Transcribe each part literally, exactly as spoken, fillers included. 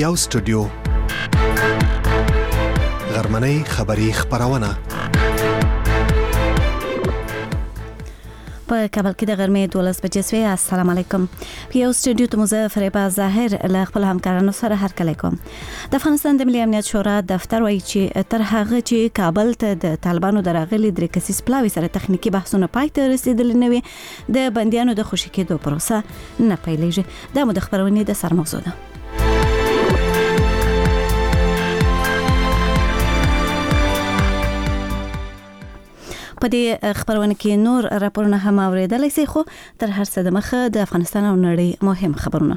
یو سټوډیو غرمنۍ خبری خبرونه په کابل کې د غرمې دولس بجې شوې. السلام علیکم. په یو سټوډیو ته مزه فریبا ظاهر له خپل همکارانو سره هرکلی کوم. د افغانستان د ملي امنیت شورا دفتر وایي چې تر هغه چې کابل ته د طالبانو د راغلي درې کسیز پلاوي سره تخنیکی بحثونه پای ته رسیدلي نه وي، د بندیانو د خوشي کېدو پروسه نه پیلېږي. دا مو د خبرونې د سر موضوع ده. په دې خبرونه کې نور راپورونه هم اوریدلای شئ، خو تر هر څه د مخه د افغانستان او نړۍ مهم خبرونه.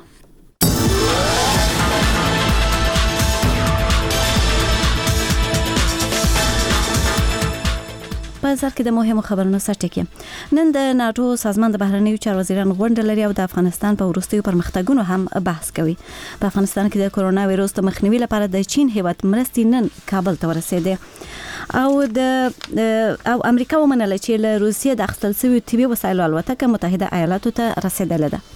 په ځکه کې د مهمو خبرونو سرټکی نن د ناتو سازمان د بهرنیو چارو وزیران غونډه لري او د افغانستان په وروستیو پرمختګونو هم بحث کوي. په افغانستان کې د کورونا وایروس د مخنیوي لپاره د چین هیواد مرستې نن کابل ته ورسېده او د او امریکا ومنله چې له روسیې د اخیستل شویو طبي وسایلو الوتکه متحده ایالاتو ته رسیدلې ده.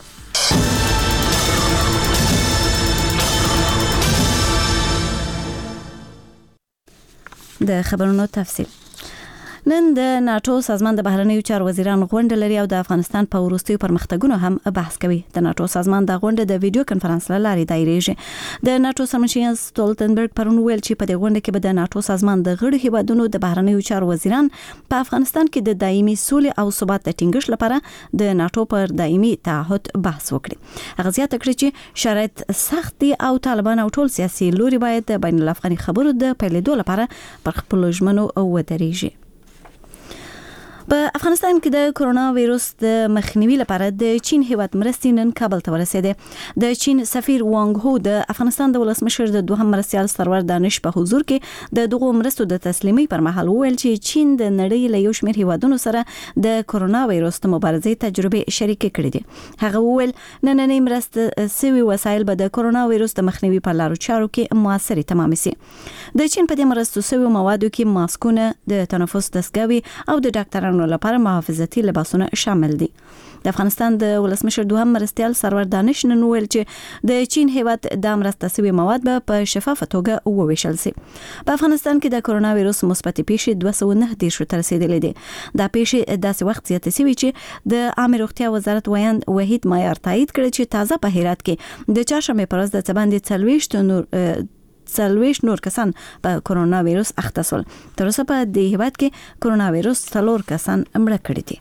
د خبرونو تفصیل. نن د ناتو سازمان د بهرنیو چارو وزیران غونډه لري او د افغانستان په وروستیو پرمختګونو هم بحث کوي. د ناتو سازمان د غونډه د ویډیو کانفرنس له لارې دایریږي. د ناتو سرمنشي ستولتنبرګ پرون ویل چې په دې غونډه کې به د ناتو سازمان د غړو هیوادونو د بهرنیو چارو وزیران په افغانستان کې د دایمي سولې او ثبات د ټینګښت لپاره د ناتو پر دایمي تعهد بحث وکړي. هغه زیاته کړې چې شرایط سخت دي او طالبان او ټول سیاسي لوري باید د بین الافغاني خبرو د پیلېدو لپاره پر خپل ژمنو ودرېږي. په افغانستان کې د کورونا وایروس د مخنیوي لپاره د چین هیواد مرستې نن کابل ته ورسېده. د چین سفیر وانګ هو د افغانستان د ولسمشر د دوهم مرستیال سرور دانش په حضور کې د دغو مرستو د تسلیمي پر مهال وویل چې چین د نړۍ له یو شمېر هیوادونو سره د کورونا وایروس د مبارزې تجربه شریکې کړې دي. هغه وویل نننۍ مرستې سوي وسایل به د کورونا وایروس د مخنیوي په لارو چارو کې موثرې تمام شي. د چین په دې مرستو سوي موادو کې ماسکونه، د تنفس دستګاوې او د ډاکټرانو لپاره محافظتي لباسونه شامل دي. د افغانستان د ولسمشر دوهم مرستیال سرور دانش نن ویل چې د چین هیواد د مرسته شوي مواد به په شفافه توګه وویشل شي. په افغانستان کې د کورونا وایروس مثبت پیښې دوه سوه نهه دېرش ته رسیدلې دي. دا پیښې داسې وخت زیاتې شوي چې د عامه روغتیا وزارت ویاند وحید مایار تایید کړی چې تازه په هرات کې د چهارشنبې پر ورځ د څه باندې څلوېښت نور څلوېښت نور کسان په کورونا وایروس اخته شول. تر اوسه په دې هیواد کې کورونا وایروس څلور کسان مړه کړي دي.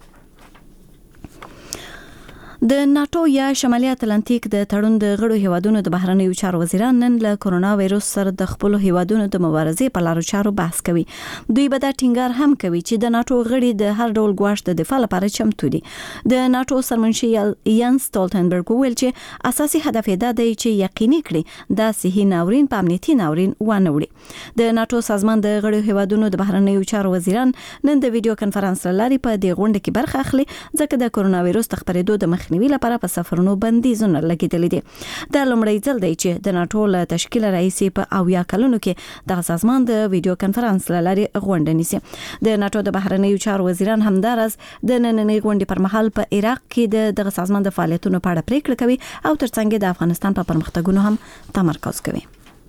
د ناتو یا شمالي اتلانتیک د تړون د غړو هیوادونو د بهرنیو چارو وزیران نن له کورونا وایروس سره د خپل هیوادونو د مبارزې په لارو چارو بحث کوي. دوی به دا ټینګار هم کوي چې د ناتو غړي د هر ډول ګواښ د دفاع لپاره چمتو دي. د ناتو سرمنشي یانس ستولتنبرګ ویل چې اساسي هدف یې دا دی چې یقیني کړي دا صحي ناورین په امنیتي ناورین ونه وړي. د ناتو سازمان د غړو هیوادونو د بهرنیو چارو وزیران نن د ویډیو کانفرنس لارې په دې غونډه کې برخه اخلي ځکه د کورونا وایروس د خپرېدو د مخنیوي لپاره په سفرونو بندیزونه لګیدلې دي. دا لومړی ځل دی چې د ناتو له تشکیل رئیسي په اویا کلونو کې د سازمان د ویډیو کانفرنس لارې غونډه نیسي. د ناتو د بهرنیو چارو وزیران همدارس د نننۍ غونډې پر مهال په عراق کې د دغه سازمان د فعالیتونو په اړه پریکړه کوي او ترڅنګ د افغانستان په پرمختګونو هم تمرکز کوي.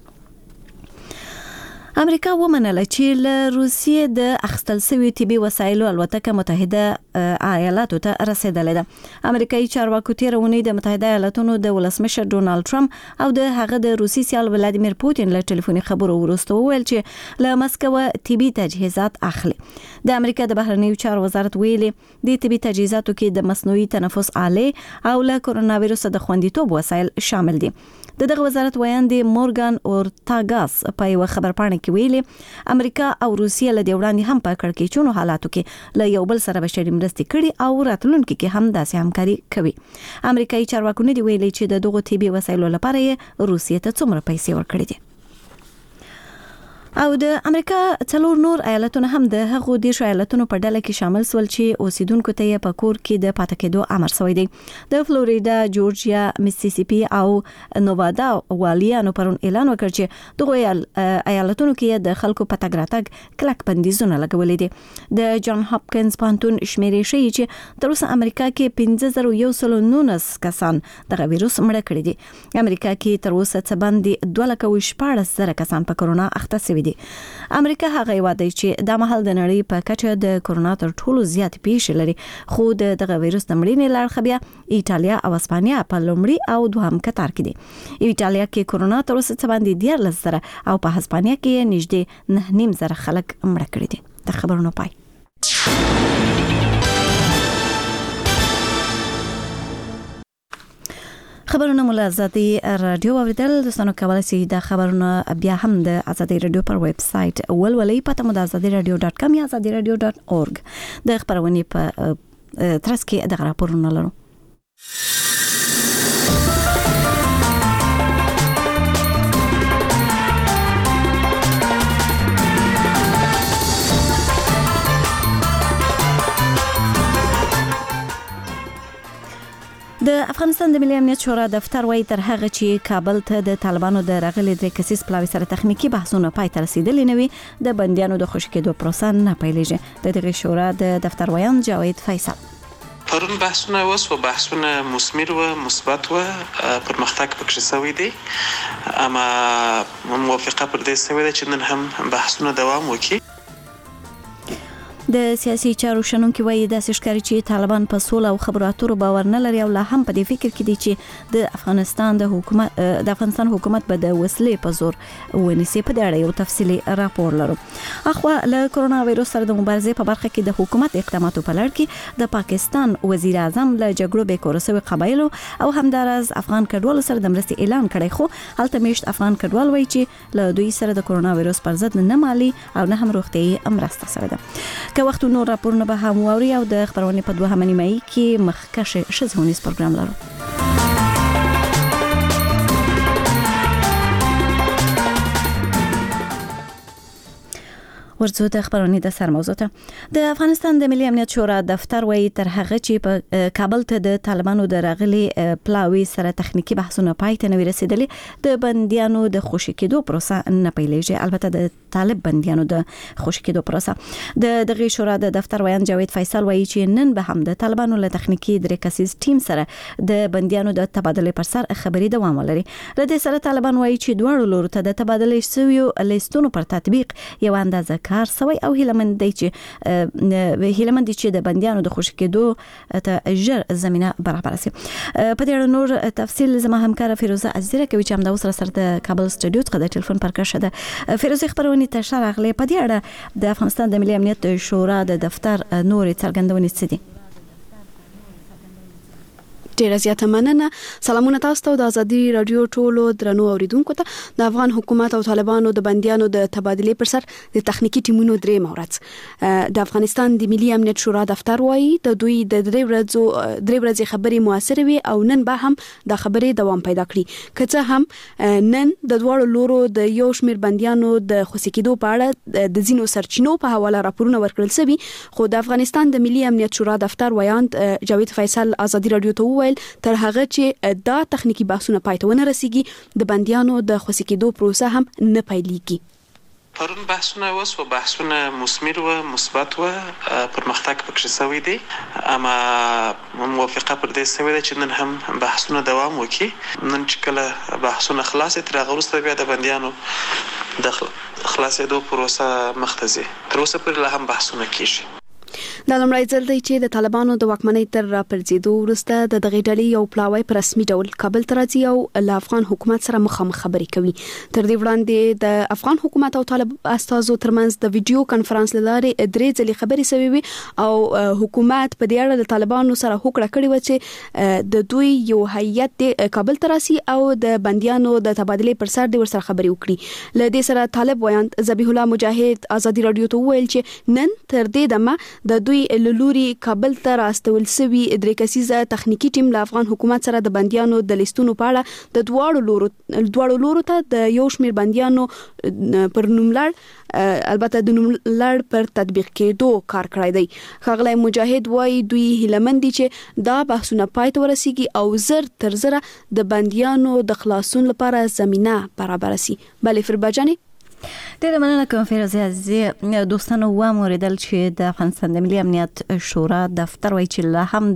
امریکا ومنله چې له روسیې د اخیستل شویو طبي وسایلو الوتکه متحده ایالاتو ته رسیدلې ده. امریکایي چارواکو تېره اونۍ د متحده ایالاتونو د ولسمشر ډونالد ټرمپ او د هغه د روسي سیال ولادیمیر پوتین له ټلیفوني خبرو وروسته وویل چې له مسکو طبي تجهیزات اخلي. د امریکا د بهرنیو چارو وزارت ویلي د طبي تجهیزاتو کې د مصنوعي تنفس آلې او له کورونا وایروس د خوندیتوب وسایل شامل دي. د دغه وزارت ویاند مورګان اورتاګاس په یو خبرپاڼه کې ویلي امریکا او روسیه له دې وړاندې هم په کړکېچونو حالاتو کې له یو بل سره بشري مرستې کړي او راتلونکي کې هم داسې همکاري کوي. امریکایي چارواکو نه دی ویلي چې د دغو طبي وسایلو لپاره یې روسیې ته څومره پیسې ورکړي دي. او د امریکا څلور نور ایالتونه هم د هغو دیرشو ایالتونو په ډله کې شامل سول چې اوسیدونکو ته یې په کور کې د پاتې کېدو امر شوی دی. د فلوریدا، جورجیا، میسیسیپي او نووادا والیانو پرون اعلان وکړ چې دغه ایالتونو کې د خلکو په تګ راتګ کلک بندیزونه لګولې دي. د جان هاپکینز پوهنتون شمیرې ښیي چې تر اوسه امریکا کې پنځه زره یو سل نولس کسان دغه ویروس مړه کړي دي. امریکا کې تر اوسه څه باندې دوه لکه شپاړس زره کسان په کرونا اخته شوي دي. امریکا هغه هیواد دی چې د مهال د نړۍ په کچه د کرونا تر ټولو زیات پیښې لري، خو د دغه ویروس د مړینې لړ بیا ایټالیا او اسپانیا په لومړي او دوهم کتار کې دي. ایټالیا کې کرونا تر اوسه څه باندې دیارلس زره او په اسپانیا کې نږدې نه نیم زره خلک مړه کړي دي. د خبرونو پای. خبرونه مو له ازادي رادیو اوریدل. دوستانو کولای شئ د خبرونه بیا هم د ازادي رادیو پر ویب سټ ولولئ. پته مو د ازادي رادیو ډاټ کام یا ازادي رادیو ډاټ اورګ. د خبرونې په ترڅ کې د راپورونه لرو. د افغانستان د ملي امنیت شورا دفتر وايي تر هغه چې کابل ته د طالبانو د راغلي درې کسیز پلاوي سره تخنیکی بحثونه پای ته رسیدلي نه وي، د بندیانو د خوشي کېدو پروسه نه پیلېږي. د دغه شورا د دفتر ویان جاوید فیصل پرون بحثونه وسو، بحثونه مثمر و مثبت و پرمختګ پکې شوی دی، اما موافقه پر دې شوی ده چې نن هم بحثونه دوام وکړي. د سیاسي چارو شنونکي وایي داسې ښکاري چې طالبان په سوله او خبرو اترو باور نه لري او لا هم په دې فکر کې دي چې د افغانستان د حکومت د افغانستان حکومت به د وسلې په زور ونیسي. په دې اړه یو تفصیلي راپور لرو. اخوا له کرونا وایروس سره د مبارزې په برخه کې د حکومت اقداماتو په لړ کې د پاکستان وزیر اعظم له جګړو به کورسوي قبایلو او همدارز افغان کډوالو سره د مرستې اعلان کړی، خو هلته میشت افغان کډوال وایي چې له دوی سره د کرونا وایروس پر ضد نه مالی او نه هم روغتیايي مرسته سره ده. که وخت نور راپورونه به هم واوري او د خبرونه په دوه همنیمه کې مخکشه شزونیس پروګرام لرو. ورځو د خبرونه د سر موضوع ته. د افغانستان د ملي امنیت شورا دفتر وايي تر هغه چې په کابل ته د طالبانو د راغلي پلاوي سره تخنیکی بحثونه پای ته نه رسیدلي، د بندیانو د خوشي کېدو پروسه نه پیلېږي. البته د طالب بندیانو د خوشي کېدو پروسه. د دغه شورا د دفتر ویان جاوید فیصل وايي چې نن به هم د طالبانو له تخنیکی درې کسیز ټیم سره د بندیانو د تبادله پر سر خبري دوام ولري. له دې سره طالبان وايي چې دواړو لورو ته د تبادله شویو لیستونو پر تطبیق یو اندازه کار سوی او هیلمند دی چې هیلمند دی چې د بندیانو د خوشي کېدو ته ژر زمينه برابر شي. په دې اړه نور تفصیل زما همکار فیروزه عزیزه کوي چې هم د وسره سره د کابل سټوډیو څخه د ټلیفون پر کښه ده. فیروزه خبرونه ته شارغله په دې اړه د افغانستان د ملي امنیت شورا د دفتر نور څرګندونې څه دي؟ ډیره زیاته مننه. سلامونه تاسو ته د ازادي رادیو ټولو درنو اوریدونکو ته. د افغان حکومت او طالبانو د بندیانو د تبادله پر سر د تخنیکی ټیمونو درې مورد د افغانستان د ملي امنیت شورا دفتر وایي د دوی د درې ورځو درې ورځې خبري موثر وي او نن به هم د خبرې دوام پیدا کړي. که څه هم نن د دوړو لورو د یو شمیر بندیانو د خوشي کېدو په اړه د زینو سرچینو په حواله راپورونه ورکړل شوي، خو د افغانستان د ملي امنیت شورا دفتر ویان جاوید فیصل ازادي رادیو ته تر هغه چې دا تخنیکی بحثونه پای ته ونه رسیږي د بندیانو د خوشي کېدو پروسه هم نه پیلېږي. پرون بحثونه وسو، بحثونه مثمر و مثبت و پرمختګ پکې شوی دی، اما موافقه پر دې شوی ده چې نن هم بحثونه دوام وکړي. نن چې کله بحثونه خلاص تر هغه وروسته بیا د بندیانو د خلاصېدو پروسه مخته ځي. تر اوسه پورې لا هم بحثونه کیږي. دا لومړی ځل دی چې د طالبانو د واکمنۍ تر راپرځېدو وروسته د دغه ډلې یو پلاوی په رسمي ډول کابل ته راځي او له افغان حکومت سره مخامخ خبرې کوي. تر دې وړاندې د افغان حکومت او طالب استازو ترمنځ د ویډیو کانفرنس لارې درې ځلې خبرې شوې وي او حکومت په دې اړه د طالبانو سره هوکړه کړې و چې د دوی یو هیئت د کابل ته راسي او د بندیانو د تبادله پر سر د ورسره خبرې وکړي. له دې سره طالب ویان ذبیح الله مجاهد ازادي رادیو ته ویل چې نن تر دې دمه د دوی لوري کابل ته راستول سوي درې کسیزه تخنیکی ټیم له افغان حکومت سره د بنديانو د لیستونو په اړه د دواړو لورو دواړو لورو ته د یو شمېر بنديانو پر نوملړ البته د نوملړ پر تطبیق کېدو کار کړی دی. ښاغلی مجاهد وايي دوی هیلمن دي چې دا بحثونه پای ته ورسیږي او زر تر زره د بنديانو د خلاصون لپاره زمينه برابر شي. بلې فرباجاني ډېره مننه کوم فیروزه عزیزي. دوستانو وموریدل چې د افغانستان د ملي امنیت شورا دفتر وایي چې لا هم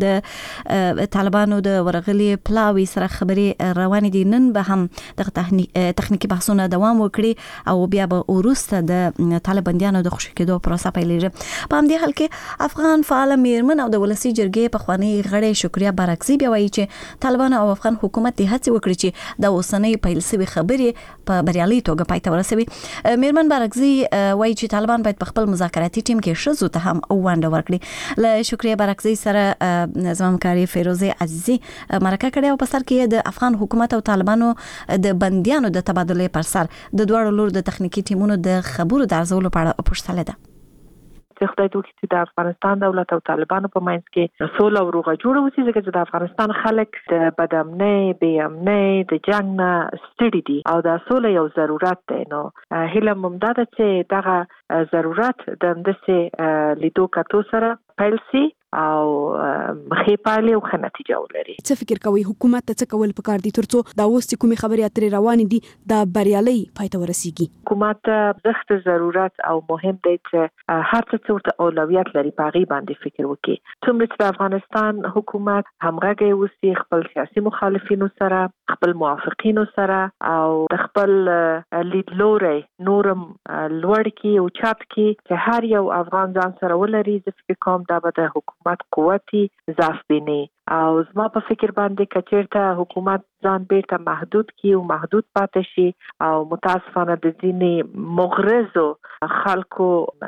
د طالبانو د ورغلي پلاوي سره خبرې روانې دي. نن به هم د تخنیکی بحثونه دوام وکړي او بیا به وروسته د طالباندیانو د خوشي کېدو پروسه پیلېږي. په همدې حال کې افغان فعال میرمن او د ولسی جرګې پخوانی غړي شکریا بارکزي بیا وایي چې طالبان او افغان حکومت د هڅې وکړي چې د اوسنۍ پیل شوی خبرې په بریالي توګه پای ته ورسوي. میرمن بارکزي وایي چې طالبان باید په خپل مذاکراتي ټیم کې ښځو ته هم ونډه ورکړي. له شکریا بارکزي سره زموږ کاری فیروزه عزیزي مرکه کړې او په سر کې د افغان حکومت او طالبانو د بنديانو د تبادلې پر سر د دوړو لور د تخنیکی ټیمونو د خبرو د ارزولو په اړه پوښتنه ده. خدای دوی چې د افغانستان دولت او طالبانو په منځ کې سوله او روغه جوړه وسی ځکه چې د افغانستان خلک د بدامنۍ بې امنۍ د جنگ نه ستړي دي او د سوله یو ضرورت دی. نو هیله مونږ ده چې دغه ضرورت د همداسې لیدو کتو سره پیل شي او مخې پالي او ښه نتیجه ولري. څه فکر کوي حکومت ته څه کول پکار دي ترڅو دا اوس چې کومې خبرې اترې روانې دي دا بریالي پای ته ورسیږي؟ حکومت ته سخت ضرورت او مهم دی چې هر څه ورته اولویت لري په هغې باندې فکر وکړي. څومره چې د افغانستان حکومت همغږی اوسي خپل سیاسي مخالفینو سره خپل موافقینو سره او د خپل لیدلوري نورم لوړ کړي او چت کړي چې هر یو افغان ځان سره ولري. زه فکر کوم دا به د حکومت قوتي ضعف بینی او زما په فکر باندې کچیرته حکومت ځان بیرته محدود کی او محدود پاتې شي او متاسفانه د ځینې مغرضو خلکو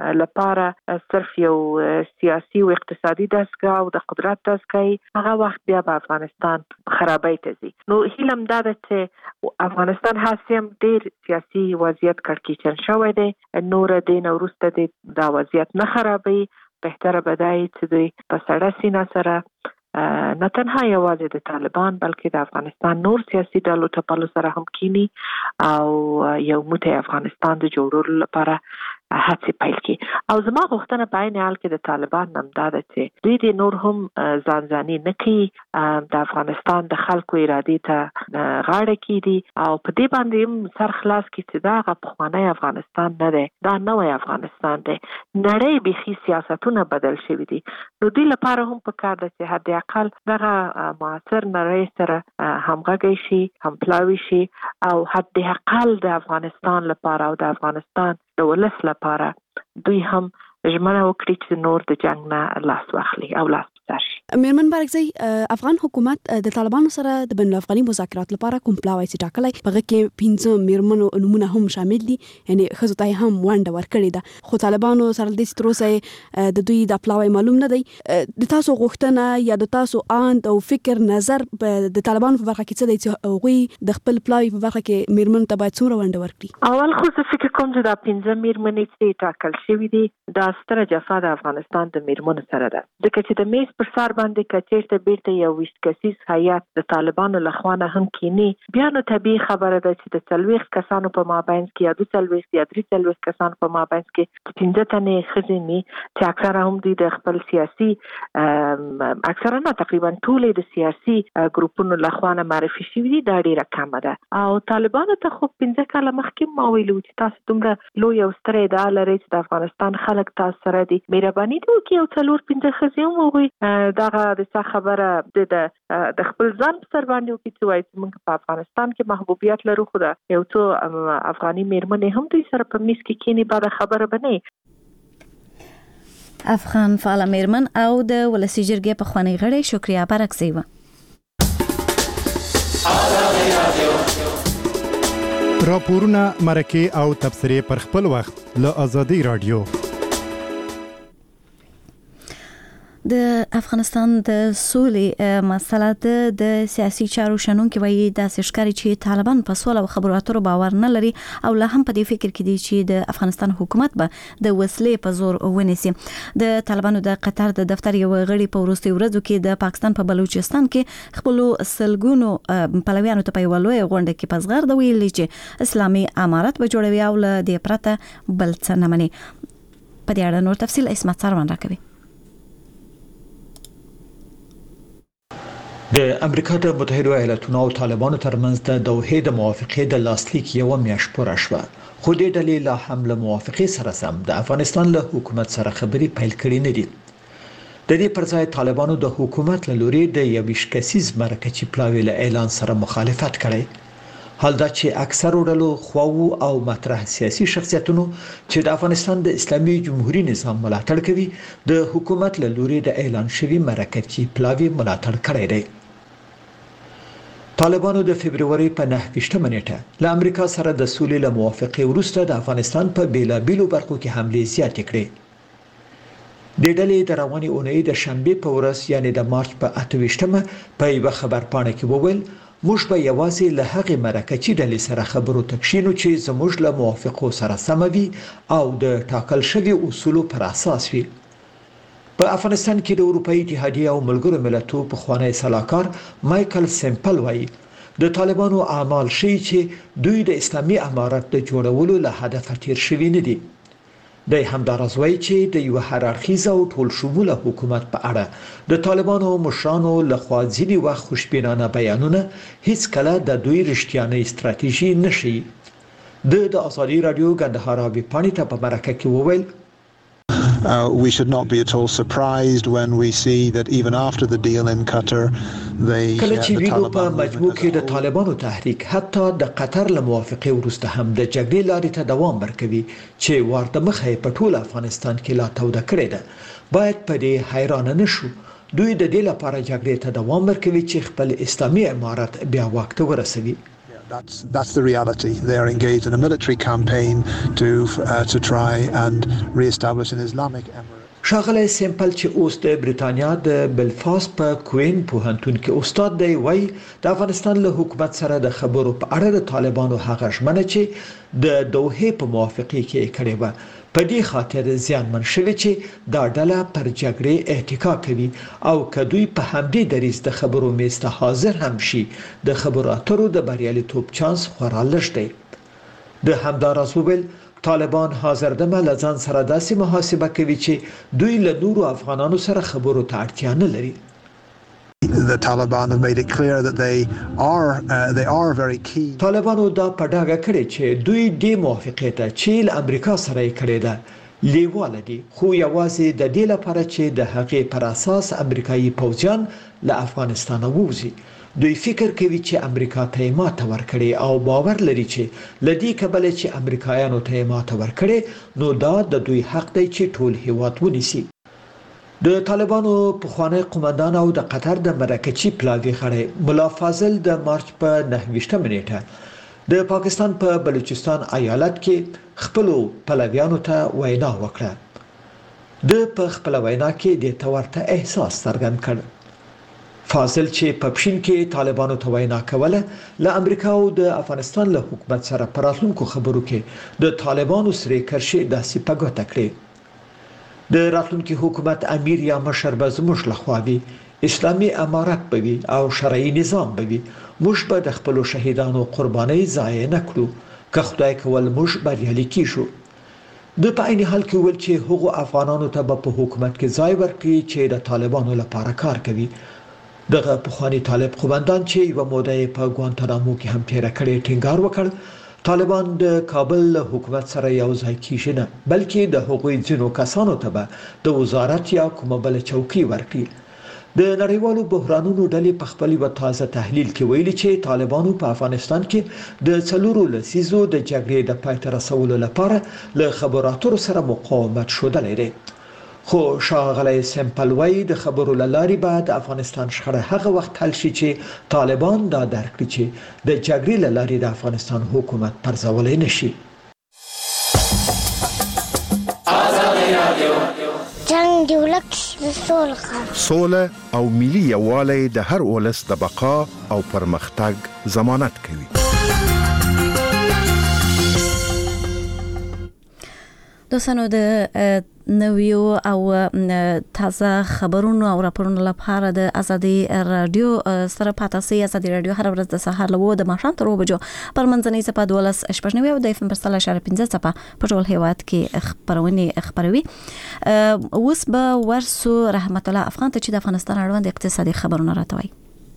لپاره صرف یو سیاسي او اقتصادي دستګاه او د قدرت دستګاه هغه وخت بیا په افغانستان خرابای ته ځي. نو هیلم دا ده چې افغانستان هاسیم ډیر سیاسي وضعیت کړکېچن شوی دی. نور دین وروسته د دا وضعیت نه خرابوي. بهتره بدای چې دوی په سړه سینه سره نه تنها یوازې د طالبان بلکې د افغانستان نور سیاسي ډلو ټپلو سره هم کینی او یو موټی افغانستان د جوړولو لپاره هڅې پیل کړي. او زما غوښتنه په عین حال کې د طالبان نمدا ده چې دوی د نور هم ځانځاني نه کوي د افغانستان د خلکو ارادې ته غاړه کیدي او په دې باندې هم سر خلاص کړي چې دا پخوانی افغانستان نه دی، دا نوی افغانستان دی. نړۍ بیخي سیاستونه بدل شوي دي. نو دوی لپاره هم پکار ده چې حد اقل دغه معاصر نړۍ سره همغږی شي، همپلاوي شي او حد اقل د افغانستان لپاره او د افغانستان د ولس لپاره دوی هم ژمنه وکړي چې نور د جنگ نه لاس واخلي او لاس پسار شي. میرمن بارکزي، افغان حکومت د طالبانو سره د بین الافغاني مذاکرات لپاره کوم پلاوی چې ټاکلی په هغه کې پنځه میرمنو نمونه هم شامل دي، یعنی ښځو ته هم ونډه ورکړې ده. خو طالبانو سره د تر اوسه د دوی د پلاوی معلوم نه دی. د تاسو غوښتنه یا د تاسو اند او فکر نظر د طالبانو په برخه کې څه دی چې هغوی د خپل پلاوی په برخه کې میرمنو ته باید څومره ونډه ورکړي؟ اول خو زه فکر کوم چې دا پنځه میرمنې چې ټاکل شوي دي دا ستره جفا د افغانستان د میرمنو سره ده، ځکه چې د میز پر سر باندې کچیرته بیرته یو ویشت کسیز هیات د طالبانو لخوا نه هم کینی، بیا نو طبیعي خبره ده چې د څلوېښت کسانو په مابینځ کې یا دوه څلوېښت یا درې څلوېښت کسانو په مابینځ کې پنځه تنې ښځې وي چې اکثره هم دوی د خپل سیاسي اکثره نه تقریبا ټولې د سیاسي ګروپونو لخوا نه معرفي شوي دي. دا ډېره کمه ده او طالبانو ته خو پنځه کاله مخکې ما ویلي چې تاسو دومره لوی او ستره ادعا لرئ چې د افغانستان خلک تاسو سره دي، مهرباني دې وکړئ یو څلور پنځه ښځې هم وغوئ. دغه د څه خبره د خپل ځان په سر باندې وکړي چې وایي چې موږ په افغانستان کې محبوبیت لرو، خو د یو څو افغاني میرمنې هم دوی سره په میز کې کینی بده خبره به نه. افغان فعال میرمن او د ولسی جرګې پخوانی غړی شکریا بارکزي و. راپورونه، مرکې او تبصرې پر خپل وخت له آزادي رادیو. د افغانستان د سولې مسله د سیاسي چارو شنونکو وایي د سشکاري چې طالبان په سوله او خبرو اترو باور نه لري او لا هم په دې فکر کې دي چې د افغانستان حکومت به د وسلې په زور ونیسي. د طالبانو د قطر د دفتر یو غړي په وروستي ورځو کې د پاکستان په بلوچستان کې خپل سلګونو پلویانو ته په یوه لویه غونډه کې په زغرده ویلي چې اسلامي امارت به جوړوي او له دې پرته بل څه نه مني. په دې اړه نور تفصیل اسمت سروان راکوي. د امریکا د متحده ایالاتونو او طالبانو ترمنځ د دوحې د موافقې د لاسلیک یو میاشت پوره شوه، خو د ډلې له حمله موافقې سره سم د افغانستان له حکومت سره خبرې پیل کړې نه دي. د دې پر ځای طالبانو د حکومت له لوري د یویش کسیز مرکزي پلاوی له اعلان سره مخالفت کړی. حال دا چې اکثر ډلو خواو او مطرح سیاسي شخصیتونو چې د افغانستان د اسلامي جمهوریت نظام ملاتړ کوي د حکومت له لوري د اعلان شوی مرکزي پلاوی ملاتړ کړی دی. طالبانو د فبرवरी په نهه ویشتمه نیټه له امریکا سره د سولې له موافقې وروسته د افغانستان په بیلابیلو برخو کې حملې زیاتې کړې. د ډلې د رواني اونۍ د شنبه په ورځ یعنی د مارچ په اته ویشتمه په یو خبرپاڼه کې وویل موږ به یوازې له هغې مرکزي ډلې سره خبرو تکشینو چې زموږ له موافقو سره سموي او د ټاکل شوی اصولو پر اساس وي. په افغانستان کې د اروپאי اتحادیه او ملګرو ملتونو په خوانی سلاکار مایکل سیمپل وایي د طالبانو اعمال شي چې دوی د اسلامي امارت د جوړولو له هدف تیر شوي نه دي. د همدارس وایي چې د یو هررخیز او ټول شموله حکومت په اړه د طالبانو مشرانو لخوا ځینې وخت خوشبینانه بیانونه هیڅ کله د دوی رښتیانه ستراتیژي نشي. د د ازادي رادیو ګندهارا وی پانی ته په مرکه کې وویل Uh, we should not be at all surprised when we see that even after the deal in Qatar they کله چې ویډیو په مجموع کې د طالبانو تحریک حتی د قطر له موافقې وروسته هم د جګړې لارې ته دوام ورکوي چې ورته مخه په ټول افغانستان کې لا توده کړې ده. باید په دې حیران نه شو. دوی د دې لپاره جګړې ته دوام ورکوي چې خپل اسلامي امارت بیا واک ته ورسوي. That's that's the reality. They are engaged in a military campaign to uh, to try and re-establish an Islamic emirate. شاغله سیمپل چې اوس د بریتانیا د بلفاست په کوین پوهنتون کې استاد دی وایي د افغانستان له حکومت سره د خبرو په اړه د طالبانو هغه ژمنه چې د دوحې په موافقې کې کړې و په دې خاطر زیانمن شوی چې دا ډله پر جګړې احتکا کوي او کدوې په همدې دریز د خبرو میز ته حاضر هم شي د خبرو اترو د بریالیتوب چانس خورا لږ دی. د همدارس وویل طالبان حاضر دمه لزان سره داسې محاسبه کوي چې دوی له نورو افغانانو سره خبرو ته اړتیا نه لري. The Taliban have made it clear that they are uh, they are very keen. طالبانو دا په ډاګه کړی چې دوی د موافقې ته چې له امریکا سره یې کړې ده لیواله دي، خو یوازې د دې لپاره چې د هغې پر اساس امریکایي پوځیان له افغانستان ووځي. دوی فکر کوي چې امریکا ته یې ماته ورکړي او باور لري چې له دې کبله چې امریکایانو ته یې ماته ورکړي نو دا د دوی حق دی چې ټول هیواد ونیسي. د طالبانو پخوانی قومندان او د قطر د مرکزي پلاوی غړی ملا فاضل د مارچ په نهه ویشتمه نیټه د پاکستان په بلوچستان ایالت کې خپل پلویانو ته وینا وکړه. د په خپل وینا کې د تورته احساس څرګند کړ. فاضل چې په پښین کې طالبانو ته وینا کوله له امریکا او د افغانستان له حکومت سره پراتلونکو خبرو کې د طالبانو سره کرشي داسې په ګوته کړی. د راتلونکي حکومت امیر یا مشر به زموږ لخوا وي، اسلامي امارت به وي او شرعي نظام به وي. موږ به د خپلو شهیدانو قربانۍ ضایع نه کړو که خدای کول موږ بریالي کیږو. د په عین حال کې ویل چې هغو افغانانو ته به په حکومت کې ځای ورکړي چې د طالبانو لپاره کار کوي. دغه پخوانی طالب قومندان چې یوه موده په ګوانتانامو کې هم تیره کړې ټینګار وکړ طالبان د کابل حکومت سره یو ځای کیږي نه بلکې د هغوی ځینو کسانو ته به د وزارت یا کومه بل چوکۍ ورکړي. د نړیوالو بحرانونو ډلې په خپل یو تازه تحلیل کې ویلي چې طالبانو په افغانستان کې د څلورو لسیزو د جګړې د پای ته رسولو لپاره له خبرو اترو سره مقاومت ښودلی دی. خو ښاغلی سیمپل وایي د خبرو له لارې به د افغانستان شخړه هغه وخت حل شي چې طالبان دا درک کړي چې د جګړې له لارې د افغانستان حکومت پرځولی نه شي. جنګ دې ورک شي. سوله او ملي یووالی د هر ولس د بقا او پرمختګ ضمانت کوي. دوستانو د نویو او تازه خبرونو او راپورونو لپاره د ازادي رادیو سره پاتې سي. ازادي رادیو هر ورځ د سهار له وو د ماښام تر وو بجو پر منځنۍ صفه دولس شپږ نوي او د اف ام پر سل اشاره پنځه صفه په ټول هیواد کې خبرونه خبروي. اوس به ورسو رحمت الله افغان ته چې د افغانستان اړوند اقتصادي خبرونه راټوي.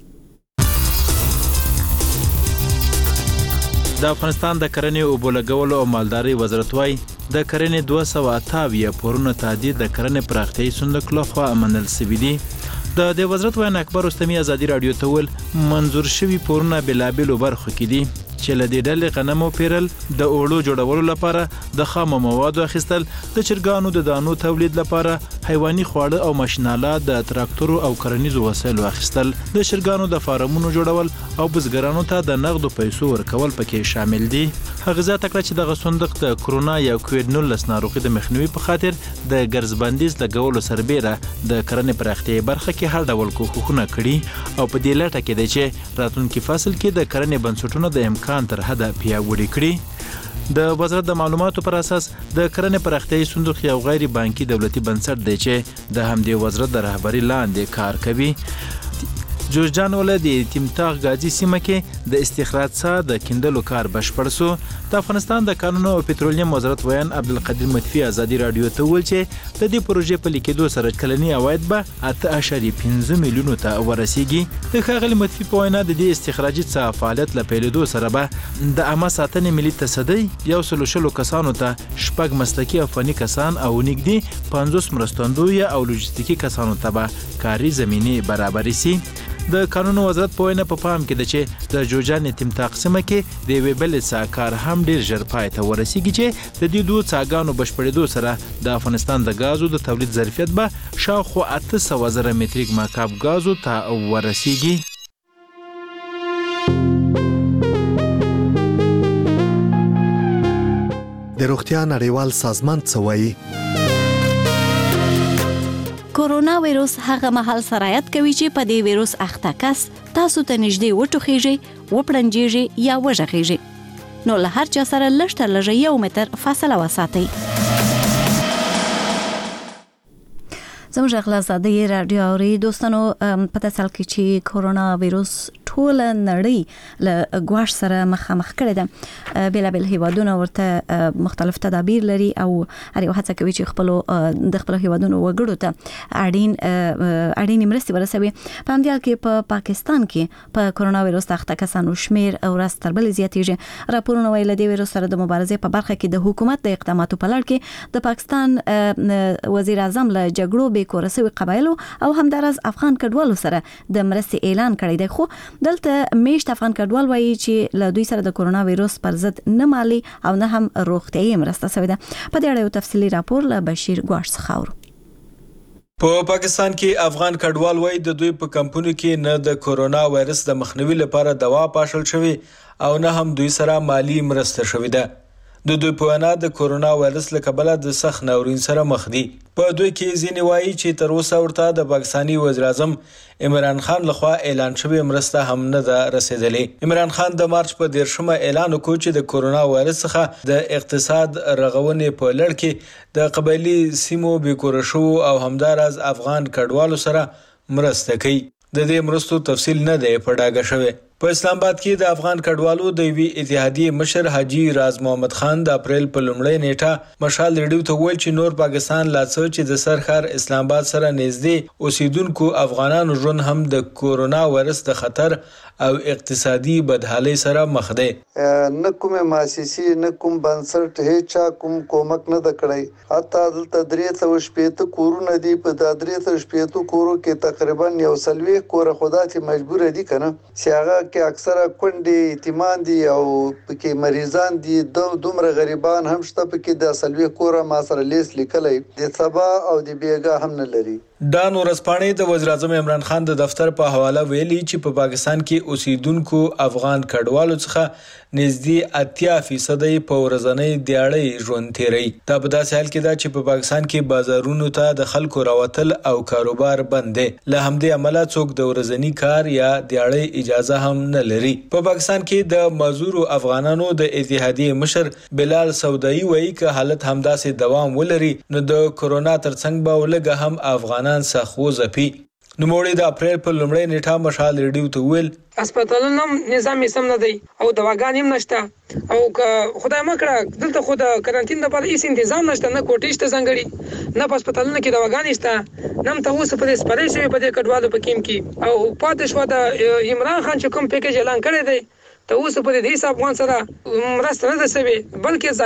د افغانستان د کرنې او بولګولو او مالداري وزارت وايي د کرنې دوه سوه اته اویا پورونه تعدید د کرنې پراختیایي صندوق لخوا منل شوي دي. د دې وزارت وینا اکبر رستمي ازادي رادیو ته ویل منظور شوي پورونه بېلابېلو برخو کې دي چې له دې ډلې غنمو پیرل، د اوړو جوړولو لپاره د خامو موادو اخیستل، د چرګانو د دانو تولید لپاره حیواني خواړه او ماشینالات، د تراکتورو او کرنیزو وسایلو اخیستل، د چرګانو د فارمونو جوړول او بزګرانو ته د نغدو پیسو ورکول پکې شامل دي. هغه زیاته کړه چې دغه صندوق د کرونا یا کووډ نولس ناروغي د مخنیوي په خاطر د ګرځبندیز لګولو سربېره د کرنې پراختیایي برخه کې هر ډول کوښښونه کړي او په دې لټه کې دی چې راتلونکي فصل کې د کرنې بنسټونه د امکان تر حده پیاوړي کړي. د وزارت د معلوماتو پر اساس د کرنې پراختیایي صندوق یو غیر بانکي دولتي بنسټ دی چې د همدې وزارت د رهبري لاندې کار کوي. جوزجان ولایت تیمتاغ غازی سیمه کې د استخراج څخه د کیندلو کار بشپړ سو. د افغانستان د کانونو او پټرولیم وزارت ویان عبدالقدیر مطفی ازادي رادیو ته ویل چې د دې پروژې په لیکېدو سره کلنی عواید به اته اعشاریه پنځه میلیونو ته ورسیږي. د ښاغلي مطفی په وینا د دې استخراجي څخه فعالیت له پیلېدو سره به د عامه ساتنې ملي تصدۍ یو سلو شلو کسانو ته شپږ مسلکي او فني کسان او نږدې پنځوس مرستندوی او لوجستیکي کسانو ته به کاري زمینې برابرې سي. د قانون وزارت په وینا په پام کې ده چې د جوجان تیمتاغ سیمه کې د یوې بلې څاه کار هم ډېر ژر پای ته ورسیږي چې د دې دوو څاګانو بشپړېدو سره د افغانستان د ګازو د تولید ظرفیت به شاوخوا اته سوه زره متریک مکعب ګازو ته ورسیږي. د روغتیا نړیوال سازمان څه وایي؟ کورونا وایروس هغه مهال سرایت کوي چې په دې وایروس اخته کس تاسو ته نږدې وټوخیږي، وپړنجیږي یا وژغیږي. نو له هر چا سره لږ تر لږه یو متر فاصله وساتئ. زموږ غلا زاده رادیو اوري دوستانو پته سال کې چې کورونا وایروس ټول نړۍ له ګواښ سره مخامخ کړي ده. بیلابل هیوادونه ورته مختلف تدابیر لري او هر یو هڅه کوي چې خپل د خپل هیوادونو وګړو ته اړین اړین مرستې ورسوي. په همدې حال کې په پاکستان کې په کورونا وایروس اخته کسانو شمیر او ورځ تر بلې زیاتېږي. راپورونه وایي له دې وایروس سره د مبارزې په برخه کې د حکومت د اقداماتو په لړ کې د پاکستان وزیر اعظم له جګړو بې کوره شوي قبایلو او همدارس افغان کډوالو سره د مرستې اعلان کړی دی. خو دلته میشت افغان کډوال وایي چې له دوی سره د کورونا وایروس پر ضد نه مالی او نه هم روغتیایي مرسته شوې ده. په دې اړه یو تفصیلي راپور له بشیر ګواښ څخه اورو. په پاکستان کې افغان کډوال وایي د دوی په کمپونو کې نه د کورونا وایرس د مخنیوي لپاره دوا پاشل شوی او نه هم دوی سره مالی مرسته شوې ده. د دوی په وینا د کورونا وایرس له کبله د سخت ناورین سره مخ دي. په دوی کې ځینې وایي چې تر اوسه ورته د پاکستاني وزیر اعظم عمران خان لخوا اعلان شوی مرسته هم نه ده رسیدلې. عمران خان د مارچ په دیرشمه اعلان وکړ چې د کورونا وایرس څخه د اقتصاد رغونې په لړ کې د قبایلي سیمو بېکوره شوو او همداراز افغان کډوالو سره مرسته کوي. د دې مرستو تفصیل نه دی په ډاګه شوی. په اسلام آباد کې د افغان کډوالو د وی اتحادیې مشر حاجی راز محمد خان د اپریل په لومړۍ نیټه مشال ریډیو ته ویل چې نور پاکستان لا څه چې د سرخار اسلام آباد سره نږدې اوسیدونکو افغانانو ژوند هم د کورونا وایرس د خطر او اقتصادي بدحالۍ سره مخ دی. نه کومه مؤسسه نه کوم بنسټ هیڅ کوم کومک نه کړی. حتی دلته درې سوه شپېته کورونه دي. په د درې سوه شپېته کورو کې تقریبا یو سلوي کور خدا چې مجبور دي کنه چې هغه کې اکثره کونډې یتیمان دي او پکې مریضان دي د دومره غریبان هم شته پکې د سلوي کوره ما سره لیست لیکلی د سبا او د بیګا هم نه لري. ډان ورځپاڼې د وزیر اعظم عمران خان د دفتر په حواله ویلي چې په پاکستان کې اوسیدونکو افغان کډوالو څخه نږدې اتیا فیصد په ورځنۍ دیاړۍ ژوند تیروي. دا په داسې حال کې ده چې په پاکستان کې بازارونو ته د خلکو راوتل او کاروبار بند دی. له همدې امله څوک د ورځني کار یا دیاړۍ اجازه هم نه لري. په پاکستان کې د معذورو افغانانو د اتحادیې مشر بلال سودایي وایي که حالت همداسې دوام ولري نو د کورونا ترڅنګ به ولږه هم افغانان سخو زپي. نوموړي د اپریل په لومړۍ نیټه مشال ریډیو ته ویل هسپتالونو نظام یې سم نه دی او دواګانې هم نشته او خدای مکړه دلته خو د کرانتین لپاره هیڅ تنظیم نشته، نه کوټې شته ځانګړي، نه په هسپتالونو کې دواګانې شته، نه هم ته اوس په دې سپارښت شوي په دې کډوالو په کیم کې او پاتې شوه د عمران خان چې کوم پیکیج اعلان کړی دی ته اوس په دې هیڅ افغان سره مرسته نه ده سوې بلکې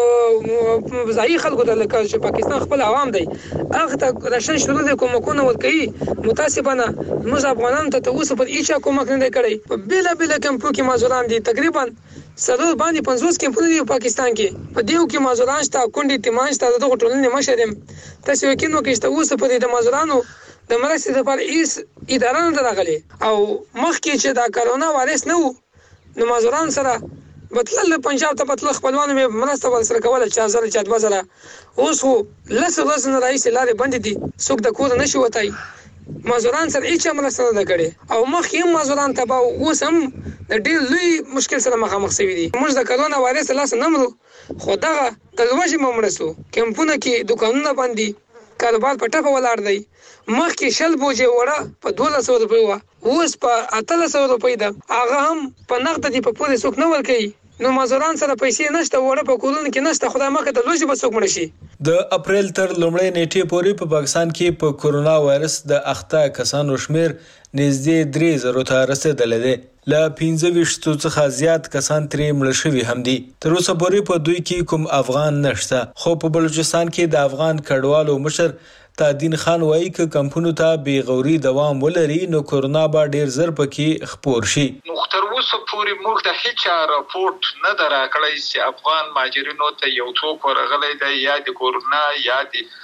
ځایي ځایي خلکو ته لکه چې پاکستان خپل عوام دی هغه ته راشن شروع دی کومکونه ورکوي. متاسفانه موږ افغانانو ته اوس په هیڅ کومک نه دی کړی. په بیلا بیلا کمپو کې معذوران دي، تقریبا څلور باندې پنځوس کمپونه دي په پاکستان کې. په دیو کې معذوران شته، کونډې یتیمان شته. دغه ټولنې مشر یم. تاسو یقین وکړئ چې اوس په دې د معذورانو د مرستې لپاره هیڅ اداره نه ده راغلې او مخکې چې دا کرونا وایرس نه و نو معذوران سره بتلل پنجاب ته بتل خپلوانو مې مرسته ورسره کوله چې زره چې دوه زره. اوس خو لس ورځې نه راهیسې لارې بندې دي، څوک د کور نه شي وتی. معذوران سره هیڅ مرسته نه ده کړې او مخکې هم معذوران تباه اوس هم د ډېر لوی مشکل سره مخامخ شوي دي. موږ د کرونا وایرس له لاسه نه مرو خو دغه د لوږې به مړه سو. کمپونه کې دوکانونه بند دي، کاروبار په ټپه ولاړ دی. مخکې شل بوجې وړه په دولس سوه روپۍ وه، اوس په اتلس سوه روپۍ ده. هغه هم په نقد دي، په پورې څوک نه ورکوي. نو معذوران سره پیسې نشته، وړه په کورونو کې نشته. خدای مکړه د لوږې به څوک مړه شي. د اپریل تر لومړۍ نیټې پورې په پاکستان کې په کورونا وایرس د اخته کسانو شمیر نږدې درې زرو ته رسیدلی دی. له پنځه ویشتو څخه زیات کسان ترې مړه شوي هم دي. تر اوسه پورې په دوی کې کوم افغان نشته. خو په بلوچستان کې د افغان کډوالو مشر تادین خان وایي که کمپونو ته بې غوري دوام ولري نو کورونا به ډېر زر پکې خپور شي. نو تر اوسه پورې موږ ته هیڅ راپورټ نه ده راکړی چې افغان مهاجرینو ته یو څوک ورغلی دی یا د کورونا یا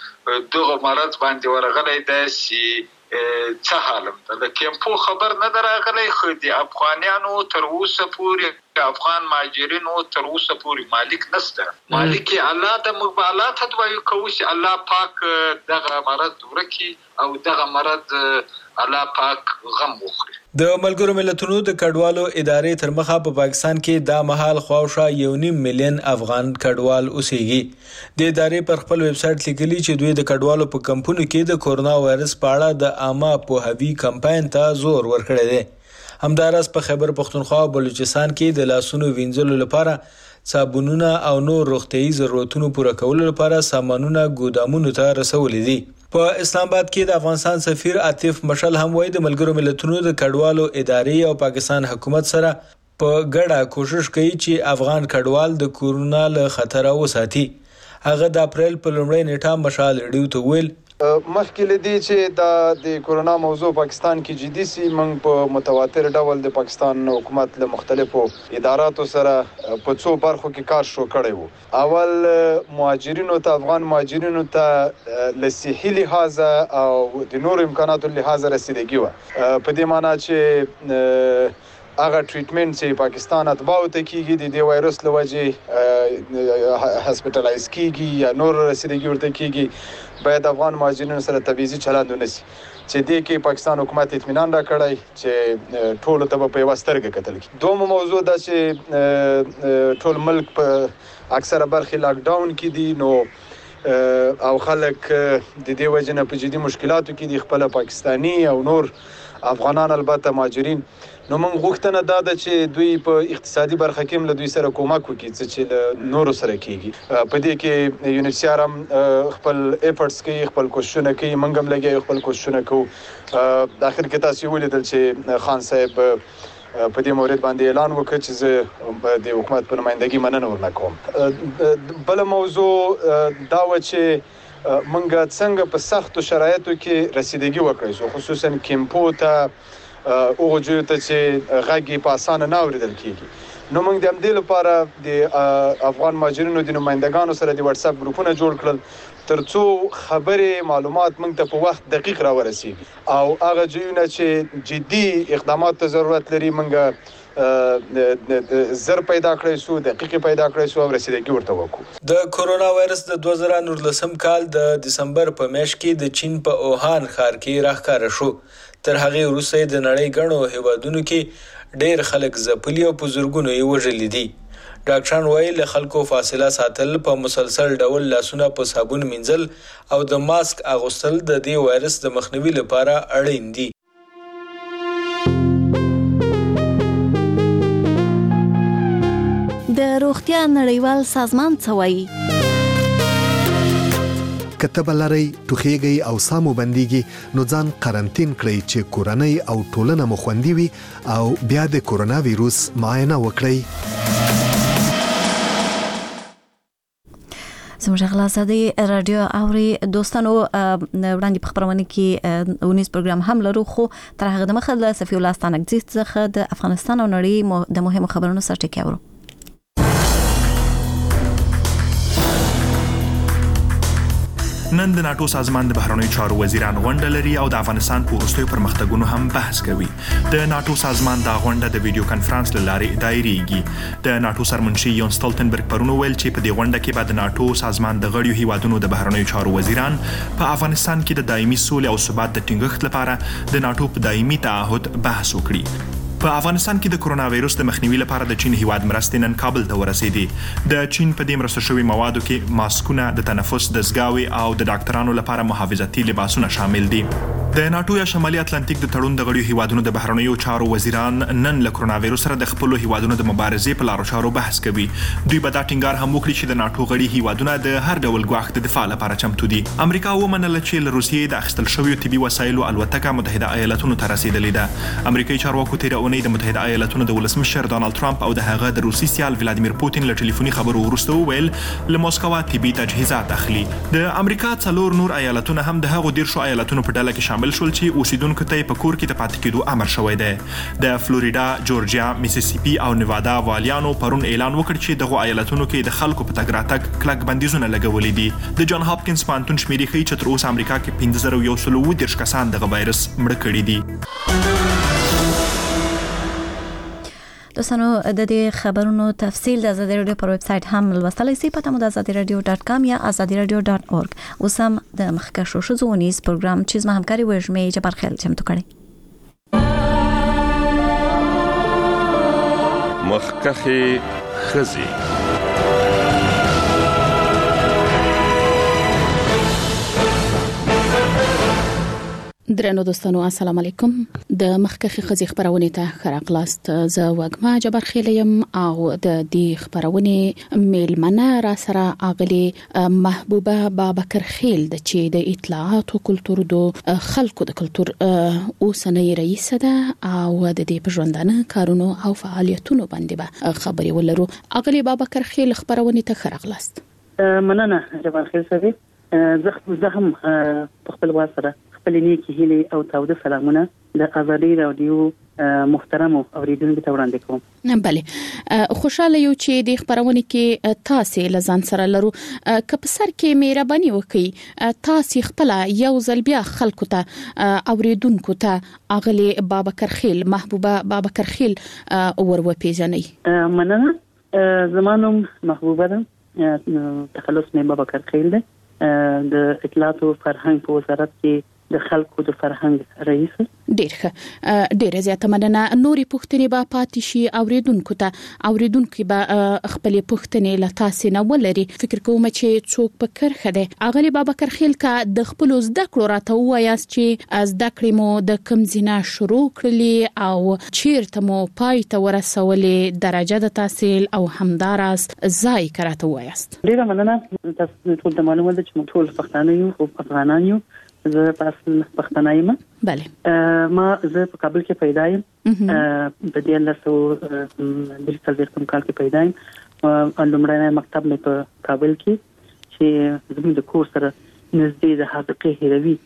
د دغه مرض باندې ورغلی دی چې څه حالم ده. د کیمپو خبر نه ده راغلی خو د افغانیانو تر اوسه پورې افغان مهاجرینو تر اوسه پورې مالک نشته. مالک الله د موږ به الله ته دعا کوو چې الله پاک دغه مرض ورکړي او دغه مرض الله پاک غم وخوري. د ملګرو ملتونو د کډوالو ادارې تر مخه په پاکستان کې دا مهال خواوشا یو نیم میلیون افغان کډوال اوسېږي. د ادارې پر خپل ویب سایټ لیکلي چې دوی د کډوالو په کمپونو کې د کورونا وایرس په اړه د عامه پوهاوي کمپاین ته زور ورکړی دی. همداراز په خیبر پښتونخوا او بلوچستان کې د لاسونو وینځلو لپاره صابونونه او نور روغتیايي ضرورتونو پوره کولو لپاره سامانونه ګودامونو ته رسولي دي. په اسلام آباد کې د افغانستان سفیر عاطف مشل هم وایي د ملګرو ملتونو د کډوالو ادارې او پاکستان حکومت سره په ګډه کوشش کوي چې افغان کډوال د کورونا له خطره وساتي. هغه د اپریل په لومړۍ نیټه مشال ریډیو ته ویل مخکې لدی چې دا د کورونا موضوع پاکستان کې جدي سي موږ په متواتر ډول د پاکستان حکومت له مختلفو اداراتو سره په څو برخو کې کار شروع کړی وو. اول مهاجرینو ته افغان مهاجرینو ته له صحي لحاظ او د نور امکاناتو لحاظ رسیدګي وه. په دې معنی چې هغه ټریټمنټ چې پاکستان اتباعو ته کیږي د دې وایرس له وجې هسپټالایز کیږي یا نور رسیدګي ورته کیږي باید افغان مهاجرینو سره تبعیضي چلند ونه سي. چې دې کې پاکستان حکومت اطمینان راکړی چې ټولو ته به په یوه سترګه کتل کېږي. دویمه موضوع دا چې ټول ملک په اکثره برخې لاک ډاون کې دي نو او خلک د دې وجې نه په جدي مشکلاتو کې دي خپله پاکستاني او نور افغانان البته مهاجرین. نو موږ غوښتنه دا ده چې دوی په اقتصادي برخه کې هم له دوی سره کومک وکړي چې له نورو سره کېږي. په دې کې یو ان ایچ سی آر هم خپل ایفرټس کوي، خپل کوششونه کوي، موږ هم لګیا یو خپل کوششونه کوو. د اخر کې تاسو ولیدل چې خان صاحب په دې مورد باندې اعلان وکړ چې زه د حکومت په نمایندګي مننه ورنه کوم. بله موضوع دا وه چې موږ څنګه په سختو شرایطو کې رسیدګي وکړی شو، خصوصا کیمپو ته او جو ته چې غږی په اسانه نه اوریدل کیږي نو موږ د همدې لپاره د افغان مهاجرینو د نمائندګانو سره د واتس اپ ګروپونه جوړ کړل ترڅو خبرې معلومات موږ ته په وخت دقیق راورسیږي او هغه ځایونه چې جدي اقدامات ته ضرورت لري موږ زر پیدا کړی سو دقیق پیدا کړی سو او رسیدګي ورته وکړو. د کورونا وایرس د دوه زره نولسم کال د دسمبر په میاشت کې د چین په اوهان ښار کې راښکاره شو. تر هغې وروسته د نړۍ ګڼو هیوادونو کې ډېر خلک ځپلي او په زرګونو یې وژلي دي. ډاکټران وایي له خلکو فاصله ساتل، په مسلسل ډول لاسونه په صابون مینځل او د ماسک اغوستل د دې وایرس د مخنیوي لپاره اړین دي. د روغتیا نړیوال سازمان څه وایي؟ کتب لري ټوخیږي او سامو بنديږي نو ځان قرنټین کړئ چې کورنۍ او ټولنه مو خوندي وي او بیا د کورونا وایروس معاینه وکړئ. زموږ غلاسادي رادیو اوري دوستانو وړاندې په خبرونه کې اونیز پروګرام هم لرو خو تر هغه د مخه له صفي الله ستانګزي څخه د افغانستان او نړۍ د مهمو خبرونو سره ټکی اورو. نن د ناتو سازمان د بهرنیو چارو وزیران غونډه لري او د افغانستان په وروستیو پرمختګونو هم بحث کوي. د ناتو سازمان دا غونډه د ویډیو کانفرنس له لارې دایریږي. د ناتو سرمنشي یون سټولټنبرګ پرون ویل چې په دې غونډه کې به د ناتو سازمان د غړیو هیوادونو د بهرنیو چارو وزیران په افغانستان کې د دایمي سولې او ثبات د ټینګښت لپاره د ناتو په دایمي تعهد بحث وکړي. په افغانستان کې د کورونا وایروس د مخنیوي لپاره د چین هیواد مرستې نن کابل ته ورسېدې. د چین په دې مرسته شوي موادو کې ماسکونه، د تنفس دستګاوې او د ډاکټرانو لپاره محافظتي لباسونه شامل دي. د ناتو یا شمالي اتلانتیک د تړون د غړیو هیوادونو د بهرنیو چارو وزیران نن له کورونا وایروس سره د خپلو هیوادونو د مبارزې په لارو چارو بحث کوي. دوی به دا ټینګار هم وکړي چې د ناتو غړي هیوادونه د هر ډول ګواښ د دفاع لپاره چمتو دي. امریکا ومنله چې له روسیې د اخیستل شویو طبي وسایلو الوتکه متحده ایالاتونو ته رسیدلې ده. امریکایي چارواکو تېره اونۍ د متحده ایالاتونو د ولسمشر ډانلډ ټرمپ او د هغه د روسي سیال ولادیمیر پوتین له ټلیفوني خبرو وروسته وویل له موسکوا طبي تجهیزات اخلي. د امریکا څلور نور ایالتونه هم د هغو دیرشو ایالتونو په ډله کې شامل شول چې اوسیدونکو ته په کور کې د پاتې کېدو امر شوی دی. د فلوریډا، جورجیا، میسیسیپي او نیوادا والیانو پرون اعلان وکړ چې دغه ایالتونو کې د خلکو په تګ راتګ کلک بندیزونه لګولي دي. د جان هاپکینز پوهنتون شمیرې ښیي چې تر اوسه امریکا کې پنځه زره یو سل اووه دېرش کسان دغه وایرس مړه کړي دي. دوستانو د دې خبرونو تفصیل د آزادي رادیو پر ویب سټ هم لوستلای شئ په تمو د آزادي رادیو ډاټ کام یا آزادي رادیو ډاټ اورګ. اوس هم د مخکښو ښځو ونیز پروګرام چې زما همکاري وژمې جبار خیل چمتو کړی. مخکښې ښځې. درنو دوستانو السلام علیکم. د مخکښې ښځې خبرونه ته ښه راغلاست. زه وګما جبر خیلیم او د دې خبرونه میلمنه را سره اغلی محبوبه بابکر خیل د چې د اطلاعات او کلتور د خلکو د کلتور اوسنۍ رئیس ده او د دې په ژوندانه کارونو او فعالیتونو باندې به خبري ولرو. اغلی بابکر خیل خبرونه ته ښه راغلاست. مننه جبر خیل صاحب. زه هم په خپل واسره خپلې نیکی هیلې او تاوده سلامونه د آزادي رادیو محترم اوریدونکو ته وړاندې کوم. بله خوشاله یو چې د خبرونه کې تاسو لزان سره لرو. که په سر کې مهرباني وکړئ تاسو خپل یو ځل بیا خلکو ته اوریدونکو ته اغلی بابکر خیل محبوبه بابکر خیل ور وپیژنئ. مننه. زمانم محبوبه ده. تخلص مې بابکر خیل ده. د اطلاعات او فرهنګ په وزارت کې د خلکو د فرهنګ رئیس. ډیر ښه. ډیر زیاته مننه. نوري پوښتنې به پاتې شي اوریدونکو ته اوریدونکو به خپل پوښتنې له تاسو نه ولري. فکر کوم چې څوک په کرخه ده اغلی بابکر خیل کا د خپل زده کړو راته وایاست چې زده کړې مو د کم زینا شروع کړلې او چیرته مو پای ته ورسولې درجه د تحصیل او همداراز ځای کراته وایاست. ډیر مننه. تاسو ټول ته معلومه ده چې موږ ټول پښتانه یو او افغانان یو. زه په اصل پښتنه یم. بله. ما زه په کابل کې پیدا یم. په دې لاسو د څلورم کال کې پیدا یم. لومړنی مکتب مې په کابل کې چې زموږ د کور سره نږدې د حدیقې هروي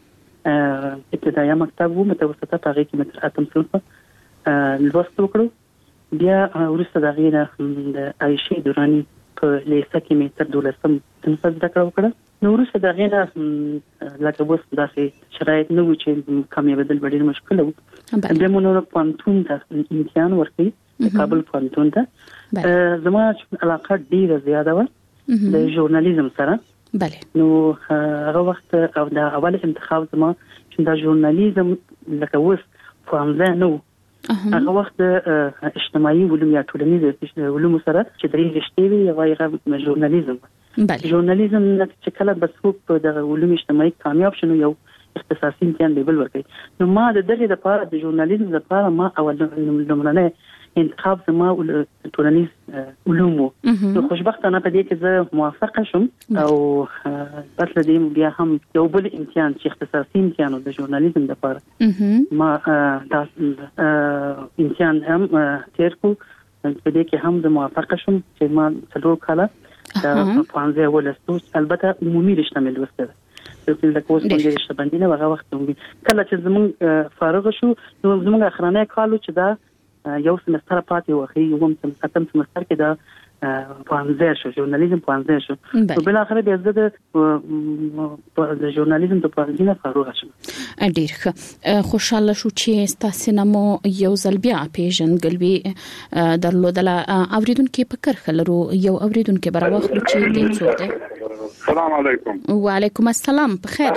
ابتدایي مکتب و متوسطه هغه کې متر اتم صنف لوست وکړو بیا ورسته د غیره د عایشه دورانی په لیسه کې متر دولسم صنف زده کړو نو ورسته د غیره لکه وس داسې شرایط نه و چې کامیابیدل ډېر مشکل و بیا مونږ نو پانتون ته امتحان ورکړي کابل پانتون ته زما علاقه ډیره زیاته و د ژورنالیزم سره بله نو هغه وخت او د اول انتخاب زما چې د ژورنالیزم لکه اوس فهمزه نو هغه وخت اجتماعي علوم یا ټولنیز علوم سره چې درې رشتې وي یو هغه ژورنالیزم بله ژورنالیزم چې کله بس په د علوم اجتماعي کامیاب شنو یو اختصاصي امتحان لیبل ورکړي نو ما د دغه لپاره د ژورنالیزم لپاره ما اول لمړنۍ انتخاب زما ټولنیز علوم نو خوشبختانه په دې کې زه موافقه شوم او پس له دې بیا هم یو بل امتحان چې اختصاصي امتحان د ژورنالیزم لپاره ما دا امتحان هم تیر کو په دې کې هم زه موافقه شوم چې ما څلور کاله د پانزه ولستو البته عمومي رشته مې لوسته د کوس باندې رشته باندې نه هغه وخت کله چې زمون فارغ شو نو زمون اخرانه کالو چې دا یو سمستر پاتې وخی یوم اتم سمستر کې دا پانزه شو ژورنالیزم پانزه شو په بل اخر بیا زه د ژورنالیزم د پانزه فارغ شوم ډیر ښه خوشاله شو چې تاسو نمو یو ځل بیا پیژنګلوي درلودله اوریدونکو په کرخه لرو یو اوریدونکو بر وخت چې دې څوک دی السلام علیکم وعلیکم السلام په خیر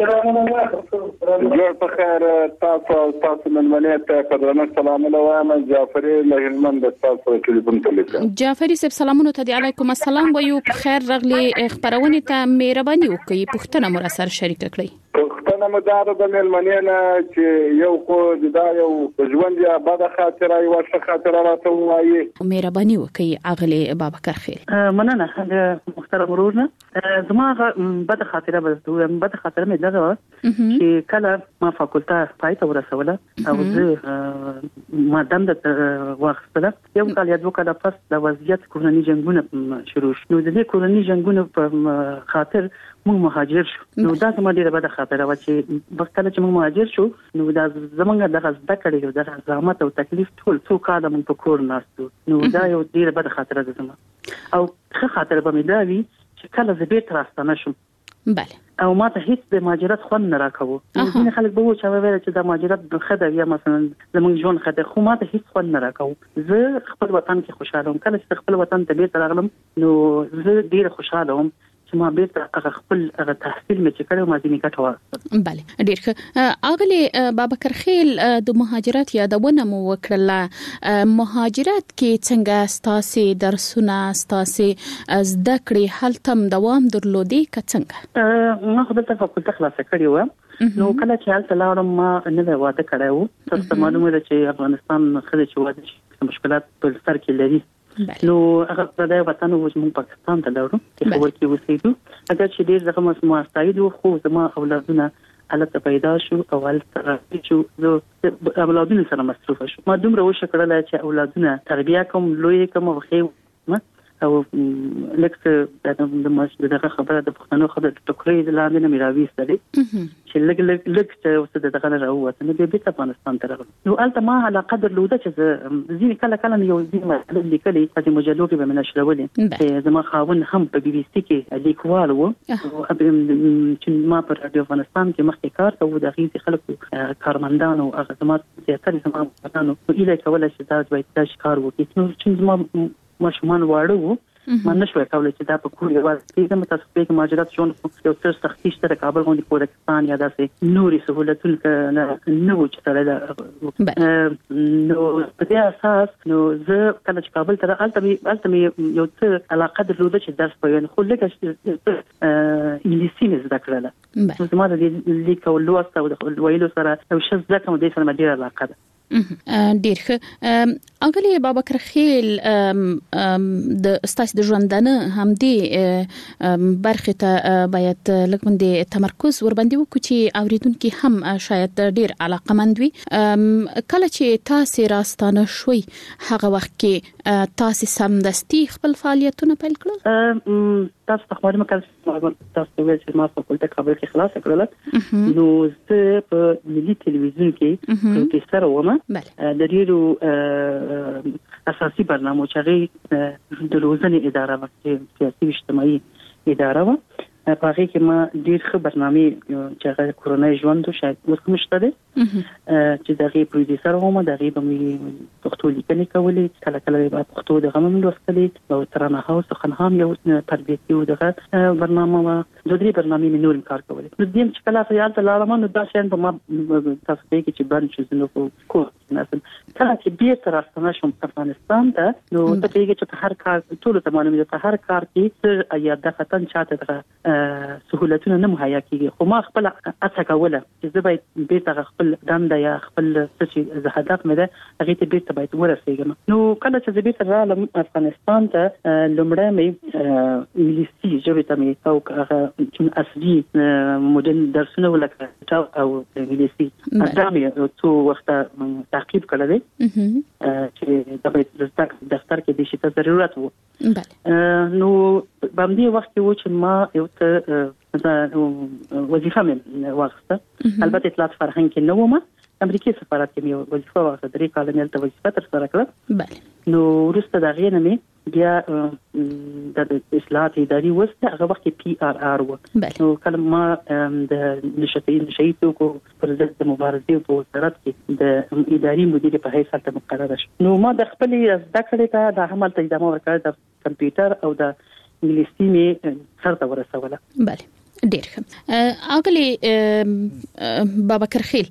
جوړ په خیر تاسو تاسو من منیت په درنه سلامونه وایم جعفری له هلمند تاسو ټلیفون کوم جعفری صاحب سلامونه ته علیکم السلام وایو په خیر رغلی خبرونه ته مهرباني وکړئ پښتنه مر سره شریک کړئ پښتنه مدار د ملمنینه چې یو خو دا یو ژوند یا بد خاطره یو ښه خاطره راته وایي مهرباني وکړئ اغلی بابکر خیل مننه د محترم ورور زما بد خاطره به بد خاطره مې دغه چې کله ما فاکولټه پای ته ورسوله او زه ما دم د واخستله یو کال یا دوه کال پس د وضعیت کورنۍ جنگونه شروع شو د دې کورنۍ جنگونه په خاطر موږ مهاجر شو نو دا زما ډیره بد خاطره و چې بکله چې موږ مهاجر شو نو دا زمونږ د غزه کړي د زحمت او تکلیف ټول څو کاله موږ په کور ناستو نو دا یو ډیره بد خاطره ده زما او ښه خاطره به مې دا وي چې کله زه بیرته راستنه شم بله او ما ته هیڅ د مهاجرت خوند نه راکوه ځینې خلک به وایي چې ویل چې د مهاجرت ښه ده یا مثلا زموږ ژوند ښه ده خو ما ته هیڅ خوند نه راکوه زه خپل وطن کې خوشاله وم کله چې خپل وطن ته بیرته راغلم نو زه ډیره خوشاله وم چې ما بیرته هغه خپل هغه تحصیل مې چې کړو ما ځینې ګټه واخیسته بله ډیر ښه اغلی بابکر خیل د مهاجرت یادونه مو وکړله مهاجرت کې څنګه ستاسو درسونه ستاسو زده کړې هلته دوام درلودي که څنګه ما خو دلته فاکولټه خلاصه کړې وه نو کله چې هلته لاړم ما نه واده کړی و تاسو معلومه ده چې افغانستان ښځې چې واده شي مشکلات په سر کې لري نو هغه د وطن او موږ پاکستان ته لاړو چې خبر کې وسیدو اگر چې ډیر ځکه ما استایدو خو زما اولادونه الته پیدا شو او الته چې زه اولادونه سره مصروف شو ما دومره وشه کړل چې اولادونه تربیه کوم لوی کوم خو او لکه د ماشله دغه خبره د پښتنو خبره ټکرې د لاندې نه میراوي ستړي چې لګ لګ لګ چې اوس د دغه راوته نو به په افغانستان ته راغلم نو الته ما على قدر لوده چې زین کله کله یو زین مسله لیکلي چې مجلو کې به منشلولې چې زما خاون هم په بي بي سي کې لیکوال وو چې ما پر رادیو افغانستان کې مخکې کار کوو د غیزي خلکو کارمندان او هغه زما زیاتره زما پښتنو په اله کوله چې دا دوی تاسو کار وکړي نو چې زما ماشومان واړه وو ما نشوي کولای چې دا په کور یو ځای کې تاسو په مهاجرت شون یو څه سختي شته کابل غونډه پاکستان یا داسې نوري سہولتونه نه نو چې ترله نو په دې اساس نو زه کله چې کابل ته الته الته یو څه علاقه درلوده چې درس پوهین خو لکه انګلیسي مې زده کړله نو زما د لیک او لوست او د ویلو سره او شز ځکه مې سره مې ډیره علاقه ده ډیر ښه. اغلی بابکر خیل د استاد د ژوندانه هم دی برخه ته باید لکه تمرکز ور باندې وکړي چې اوریدونکو هم شاید ډیر علاقمند وي. کله چې تاسو راستانه شوي هغه وخت کې تاسو سمدستي خپل فعالیتونه پیل کړل؟ تاسو ته خبرې مکل تاسو ویل چې ما په فولټه کابل کې خلاص کړل نو زه په ملي ټلویزیون کې پروفیسور وم د ډیرو اساسي برنامو چې د روزنې اداره و سیاسي اجتماعي اداره و په هغه کې ما ډیر ښه برنامه چې هغه کورونای ژوند شاید اوس هم شته چې دغه پروډوسر وم دغه به مې پښتو لیکنې کولې کله کله به پښتو د غمم لوستلې او ترانه هاوس خنهام یو تربیتي او دغه برنامه و د دې برنامه مې نور کار کولې نو دیم چې کله خیال ته لاړم نو دا شین په ما تاسو کې چې باندې چې نو کو ناسم کله چې بیا تر راستنه شم افغانستان ته نو ته پیګه چې هر کار ټول ته معلومه ده هر کار کې یا د فتن چاته دغه سہولتونه نه مهیا کیږي خو ما خپل اڅه کوله چې زه باید بیرته خپل دنده یا خپل څه زه هدف مې ده هغه ته بیرته باید ورسېږم نو کله چې زه بیرته رالم افغانستان ته لومړی مې انګلیسي ژبه ته مې او هغه چې اصلي مدن درسونه ولکه او انګلیسي دا مې څو وخت تعقیب کړل چې د دفتر کې د شي ضرورت وو نو باندې وخت و چې ما یو ته وظیفه مې واخیسته البته اطلاعات فرهنګ کې نو ما امریکای سفارت کې مې وظیفه واخیسته درې کال مې ته وظیفه تر سره کړه نو ورسته دا غینه مې بیا د اصلاحات اداري وسته هغه وخت پی آر آر و نو کله ما د نشټي نشیتو کو پر ضد مبارزې په وزارت کې د اداري مدیر په حیث ته مقرره شوم نو ما د خپل زده کړې ته د عمل ته ادامه ورکړه د کمپیوټر او د انګلیسي مې سره ورسوله. بله ډیر ښه. اغلی بابکر خیل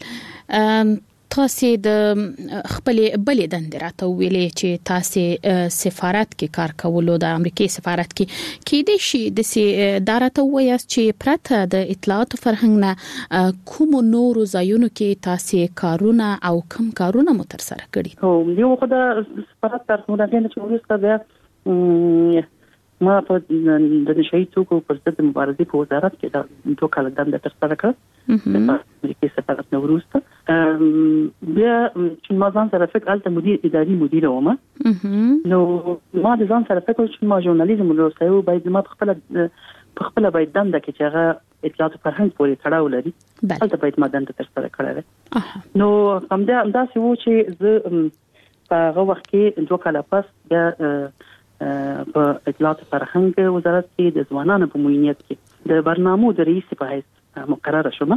تاسو د خپل بلې دندې راته ویلې چې تاسو سفارت کې کار کولو د امریکای سفارت کې کې د شي د سي دارته وایي چې پرته د اطلاعات فرهنګ نه کوم نور ځایونو کې تاسو کارونه او کم کارونه مو تر سره کړی؟ هو یو خدای سفارت تر څو راغلی چې ورسته بیا ما په د نشئی توکو پر ضد مبارزې په وزارت کې د دوه کال دنده تر سره کړه د امریکای سفارت نو وروسته بیا چې ما ځان سره فکر الته مدیر اداري مدیر وم نو ما د ځان سره فکر چې ما ژورنالیزم ولوسته او باید ما خپل خپل باید دنده کې چې هغه اطلاعات فرهنګ پورې تړاو لري الته باید ما دنده تر سره کړه نو همدا همداسې و چې زه په هغه وخت کې دوه کال پس بیا په اطلاعات فرهنګ وزارت کې د ځوانانو په معینیت کې د برنامو د رئیس په حیث مقرره شوم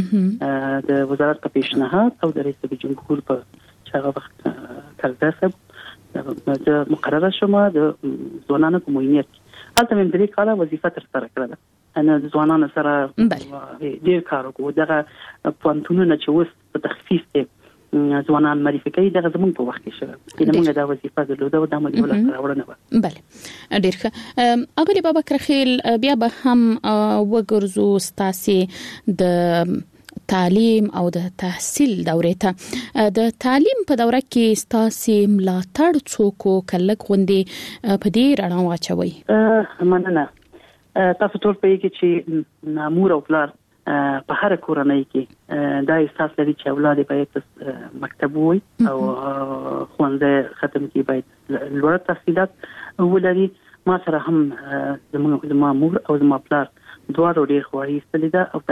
د وزارت په پیشنهاد او د رئیس جمهور په هغه وخت کارګر صاحب د مقرره شوم د ځوانانو په معینیت کې هلته مې درې کاله وظیفه تر سره کړله انا د ځوانانو سره ډېر کار وکړو دغه پوهنتونونه چې اوس په تخصیص کې ځوانان معرفي کوي دغه زموږ په وخت کې شوه چې موږ دا وظیفه درلوده او د عمل ولا راوړنه و. بله ډیر ښه. اغلی بابکر خیل بیا به هم وګرځو ستاسو د تعلیم او د تحصیل دورې ته د تعلیم په دوره کې ستاسو ملاتړ څوک کلک غوندي په دې رڼا واچوي؟ مننه. تاسو ټول په کې چې نامور او پلار په هر کورنۍ کې دا احساس لري چې اولاد باید مکتب وي او ښوونځی ختم کړي باید لوړ تحصیلات ولري. ما سره هم زموږ د مامور او د ما پلار دواړو ډېر خواري استلې ده او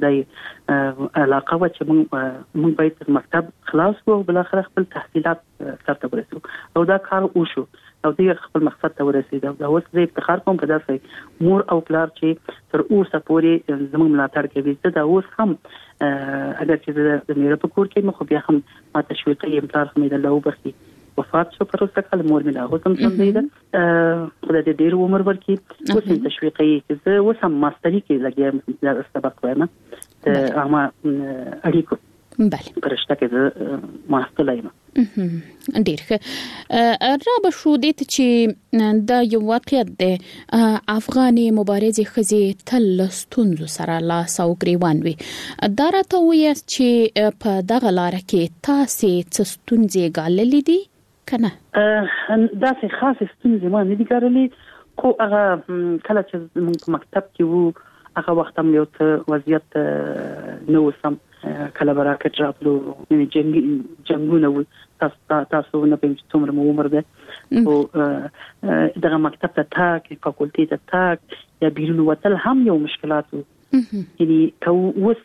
دا علاقه و چې موږ موږ باید مکتب خلاص کړو او بل اخر خپل تحصیلات سره ورسو او دا کار وشو او دې خپل مقصد ته ورسېد. دا اوس زه افتخار کوم په داسې مور او پلار چې تر اوسه پورې زموږ ملاتړ کوي. دا اوس هم اگر چې د میره په کور کې مخ بیا هم ما تشویقي امتحان هم د الله وبخي وفات شو پر اوسه کله مور مې لا هم څنګه ده خدای دې ډېر عمر ورکړي. اوس تشویقي چې زه اوس هم ماستري کې لګیا د سبق وایم د عامه اړیکو بله پرشته کې ماستل یم ډیر ښه را به شو د چې دا یو واقعیت دی افغاني مبارزې ښځې تل ستونزو سره لاس او ګریوان وي دا راته وایي چې په دغه لاره کې تاسو څه ستونزې ګاللې دي کنه دا څه خاصه ستونزې ما نه دي ګاللې خو هغه کله چې موږ مکتب کې وو هغه وخت هم یو څه وضعیت نو سم کله براکټ راتلو یعنی جنگ جنگونه و تاسو تاسو نه پېژنئ څومره مو عمر ده او دغه مکتب ته تاک فاکولټي ته تاک یا بیرون وتل هم یو مشکلات وو یعنی کو وس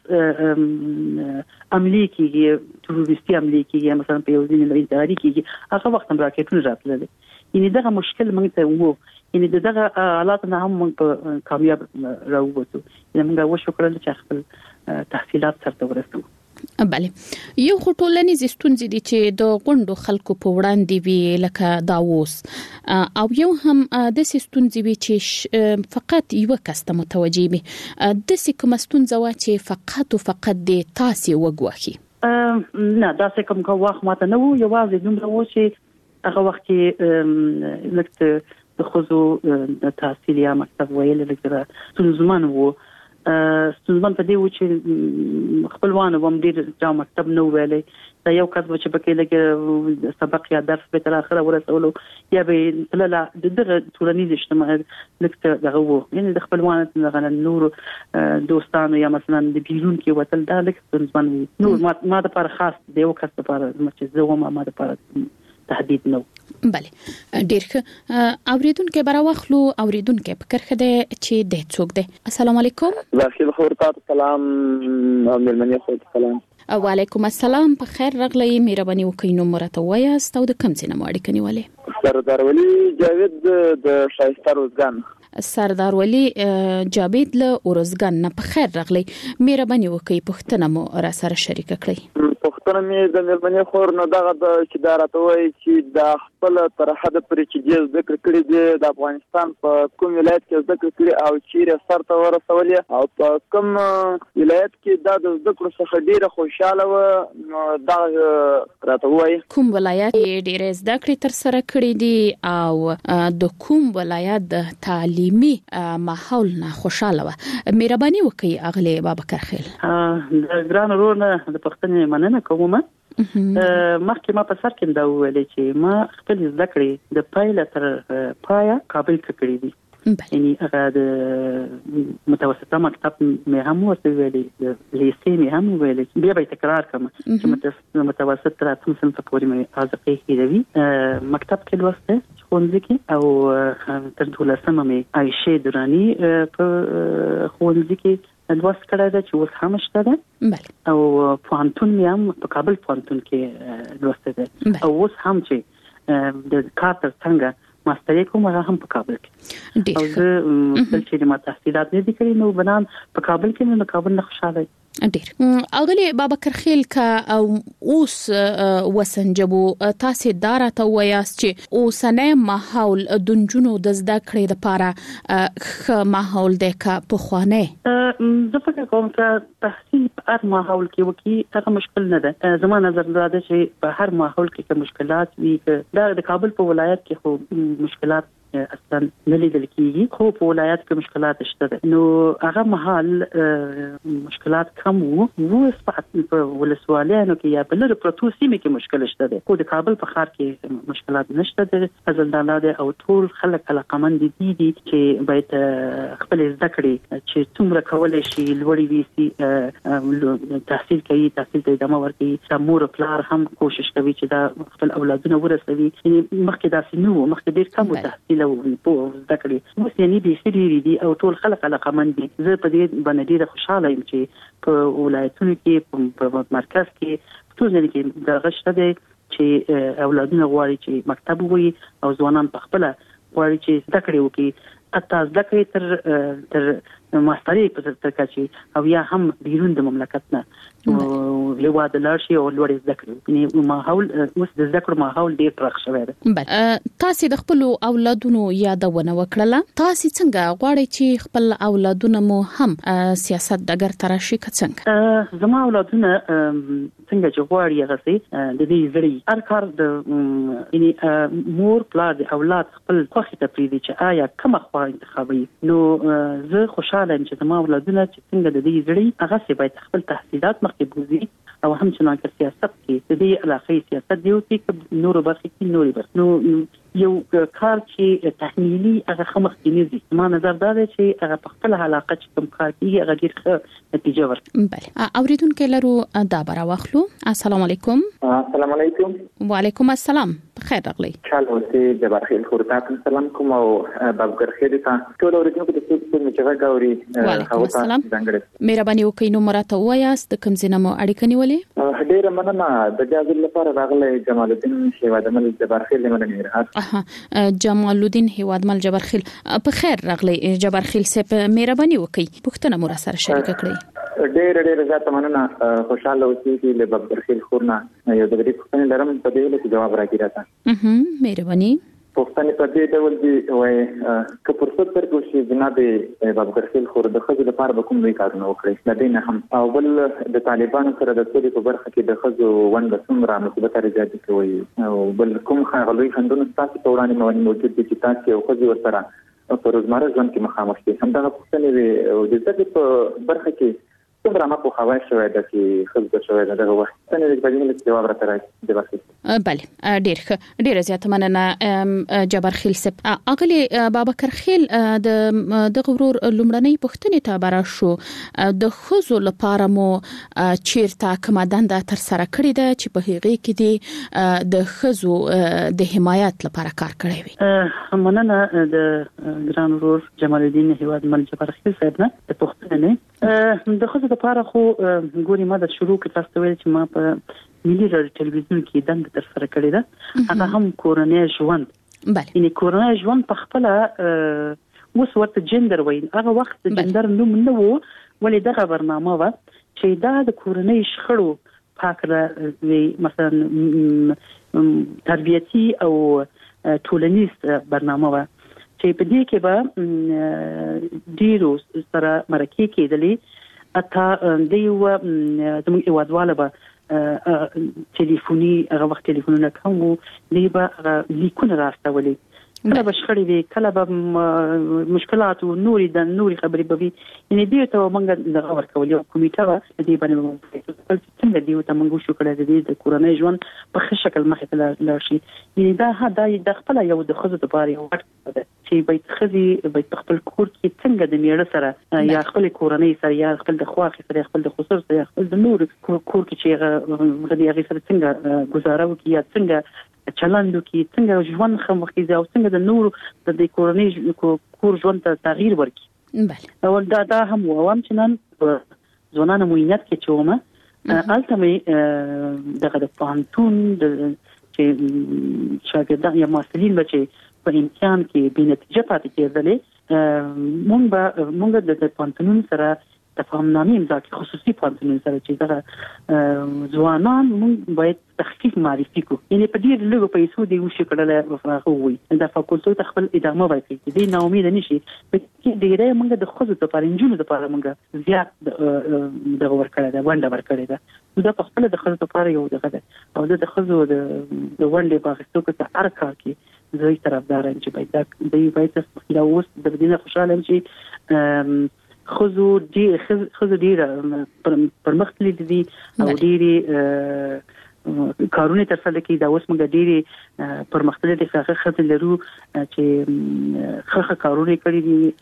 عملی کېږي تروریستي عملی کېږي مثلا په یو ځین لري کېږي هغه وخت هم راکټونه راتلل یعنی دغه مشکل موږ ته وو یعنی دغه حالات نه هم موږ کامیاب راووتو یعنی موږ وشکرل چې خپل تحصیلات سره ورسو بله یو خټولنې زستونځ دي چې د غونډو خلکو په وړاندې وی لکه داووس او یو هم د سستونځ وی چې فقط یو کس متوجي وي د سکه مستونځ وا چې فقط او فقط د تاسو وګوخي نه دا څه کوم واخ ماته نو یوازې دومره و چې هغه وخت کې لکه د خوځو د تحصیل یا مکتب ویل لکه ستونزمن وو ستونزمن په دې و چې خپلوان ووم ډیر جام مکتب نو ویلې دا یو کس چې پکې لکه سبق یا درس به تر اخره ورسولو یا به لا دغه ټولنیز اجتماع لکه دغه وو یعنی د خپلوان دغه نور دوستانو یا مثلا د بیرون کې وتل دا لکه ستونزمن وو نو ما د پر خاص د یو کس لپاره چې زه ومه ما د پر تهدید نو بله ډیر ښه اوریدونکو براوخلو اوریدونکو فکر خده چې د څوک دی السلام علیکم داخل خورتات سلام ملمنی خورت سلام وعلیکم السلام په خیر راغلی مهرباني وکړئ نو مرته وایاست او د کوم څه نه ماړی کنيواله سردار ولی جاوید د شایسته روزګان سردار ولی جاوید له اورزګان نه په خیر راغلی مهرباني وکړئ پښتنه مو را سره شریک کړئ پښتنه مې د ملمنی خور نو دغه د چې دارته وای چې د خپل تر حد پرې چې د ذکر کړی دی د افغانستان په کوم ولایت کې ذکر کړی او چیرې سر ته ورسولې او په کوم ولایت کې دا د ذکر څخه ډیره خوشاله و نو دا راته وای کوم ولایت ډیره ذکر تر سره کړی دی او د کوم ولایت د تعلیمي ماحول نه خوشاله و مهرباني وکړئ اغلی بابکر خیل د ګران ورونه د پښتنې مننه کوم مخکې ما په سر کې دا ویل چې ما خپل زده کړې د پایله تر پایا کابل کې کړې دي یعنی هغه د متوسطه مکتب مې هم ورته ویلې د لیسې مې هم ویلې بیا به تکرار کوم چې متوسط تر اتم صنف پورې مې ازقې کړې مکتب کې لوسته ښوونځي کې او تر دولسمه مې عائشه درانی په ښوونځي کې لوست کړه چې اوس هم شته ده او پوهنتون مې هم په کابل پوهنتون کې لوسته ده او اوس هم چې د کارتر څنګه ماستری کوم هغه هم په کابل کې او زه خپل چې ما تحصیلات نه دي کړې نو بنان په کابل کې نو کابل نه خوشاله ډیر اغلی بابکر خیل کا او اوس وسنجبو تاسو دارته وایاست چې اوسنه ماحول دنجونو د زده کړې لپاره خ ماحول د کا په خوانه زه فکر کوم چې تحصیل په هر ماحول کې وکي هغه مشکل نه ده زما نظر دا ده چې په هر ماحول کې کوم مشکلات وي دا د کابل په ولایت کې خو مشکلات اصلا نه لیدل کیږي خو په ولایت کې مشکلات شته نو هغه محل مشکلات کم وو وو په ولسوالیانو کې یا په لږ پروتو سیمه کې مشکل شته خو د کابل په ښار کې مشکلات نشته د ازلدانه او ټول خلک علاقمند دي دي چې باید خپل زده کړي چې څومره کولای شي لوړی وي سي تحصیل کوي تحصیل ته ادامه ورکړي د مور پلار هم کوشش کوي چې دا خپل اولادونه ورسوي مخکې دا سينو مخکې ډیر کم تحصیل او په ذکر اوس یعنی به سړي دي او ټول خلک علاقمند دي زه په دې باندې ډیره خوشاله یم چې په ولایتونو کې په مرکز کې ټول ځای کې د غشته دي چې اولادونه غواړي چې مکتب وي او ځوانان په خپل غواړي چې ذکر وکړي اته ذکر تر تر ماستري په ترکاچي او یا هم بیرون د مملکت نه لوا د لارشي او لوړ ذکر یعنی ماحول اوس د ذکر ماحول ډیر پرخ شوی دی. بل تاسو د خپل اولادونو یادونه وکړه، تاسو څنګه غواړئ چې خپل اولادونه مو هم سیاست دګر تراشي څنګه؟ زما اولادونه څنګه چې غواړي هغه سي د دې زړی هر کار د یعنی مور پلار د اولاد خپل خوښه ته پریدي چې آیا کومه خوا انتخابي. نو زه خوشاله یم چې زما اولادونه چې څنګه د دې زړی هغه سي باید خپل تحصیلات مخکې بوزي او هم چې نو سیاست کې د دې علاقې سیاست دی او چې نور برخې کې نور برخې نو یو کار چې تحمیلی هغه خمخ کې نه دي. ما نظر دا دی چې هغه په خپل علاقه چې کوم کار کوي هغه ډیر ښه نتیجه ورکړي. بله اوریدونکو لرو دا بر واخلو. السلام علیکم. السلام علیکم. وعلیکم السلام. بخیر راغلی. چالو سي جبار خیل خورتات سلام کوم او بابکر خیر ته ټول اوریدونکو د څه چې راغوري وعلیکم السلام. مهرباني وکړئ نو مرته وایاست د کوم ځای مو اړیکه نیولې؟ ډیر مننه د جازل لپاره راغلی جمال الدین شیوادمل جبار خیل مننه راځه. اها جمال الدین هیوادمل جبار خیل په خیر راغلی جبار خیل سپ مهرباني وکړئ پښتنه مو را سره شریک کړئ. ډیر ډیر زیات مننه خوشاله اوسئ چې له بابکر خیل خورنا یو د دې پښتنه لرم په دې له جواب راکړی راځه. اها مهرباني پښتنه په دې ډول دی وای که فرصت ورکړو چې جناب بابکر خیل خور د خځو لپاره به کوم وی کارونه وکړي د دې نه هم او بل د طالبانو سره د ټولې په برخه کې د خځو ونده څومره مثبت رجحان کوي او بل کوم خغلوي خندونه تاسو په وړاندې موجود دي چې تاسو او خځو سره په روزمره ژوند کې مخامخ دي. همدغه پښتنه وي او د دې په برخه کې څومره ما په خواهش شوی د چې خځو شوی دغه وخت څنګه د بجنل جواب راته راځي د وخت. بله ډیر ډیر زیات مننه جبار خیل سپ. اغلی بابکر خیل د د غرور لومړنۍ پښتنې ته برا شو د خځو لپاره مو چیرته کومه دنده تر سره کړې ده چې په هغه کې دی د خځو د حمایت لپاره کار کړی وي؟ مننه د ګران ورور جمال الدین هیوادمل جبار خیل صاحب نه د پښتنې د خځو لپاره خو ګوري ما د شروع کې تاسو ویل چې ما په ملي رادیو ټلویزیون کې دنده تر سره کړې ده هغه هم کورنۍ ژوند. بله یعنی کورنۍ ژوند په خپل اوس ورته جندر وایي هغه وخت د جندر نوم نه وو ولې دغه برنامه و چې دا د کورنۍ شخړو پاکره مثلا تربیتی او ټولنیز برنامه و چې په دې کې به ډیرو سره مرکه کېدلې اته دیو زموږ ایوادواله به ټلیفوني هغه وخت ټلیفونونه کوم دی به لیکونه راستولي کله به شخړې وي کله به مشکلات او نوري د نوري خبرې به وي یعنی دی ته موږ د غور کولو کمیټه و دې باندې څنګه دی ته موږ شو کړل د دې کورنۍ ژوند په ښه شکل مخې ته لاړ شي. یعنی دا هدا د خپل یو د خزو لپاره یو وخت چې بیت خزي بیت خپل کور کې څنګه د میړه سره یا خپل کورنۍ سره یا خپل د خواخ سره خپل د خصوص سره خپل د نور کور کې چې غدي هغه سره څنګه گزاره وکړي یا څنګه چلند وکړي څنګه ژوند خمخې او څنګه د نور د دې کورنۍ کور ژوند ته تغییر ورکړي. بله او دا دا هم ووم چې نن ځوانانو موینت کې چومه البته دغه د پانتون د چې شاګردان یا مسلین بچي په امتحان کې به نتیجه پاتې کېدلې مونږ به مونږ د پانتون سره تفاهمنامه امضا کړې خصوصي پانتون سره چې دا ځوانان مونږ باید تخفیف معرفي کو یعنی په دې لږه پیسو دی وشي کړل وفراغه وي د فاکولټو خپل ادامه وکړي دې نو امید نشي په کې ډیره مونږ د خزو ته پرنجونو د پاره مونږ زیات د ور کړل دا ونده ور کړل دا دا په خپل د خزو لپاره یو دغه او د خزو د د ونده په خستو کې هر کار کې زه طرفدار یم چې باید د باید د اوس د دې خوشاله یم چې خزو دي خزو ډیر پرمختللي دي او ډیری کارونه تر څه کې دا اوس موږ ډیری پرمختللي ښه خزو لرو چې ښه کارونه کړی دي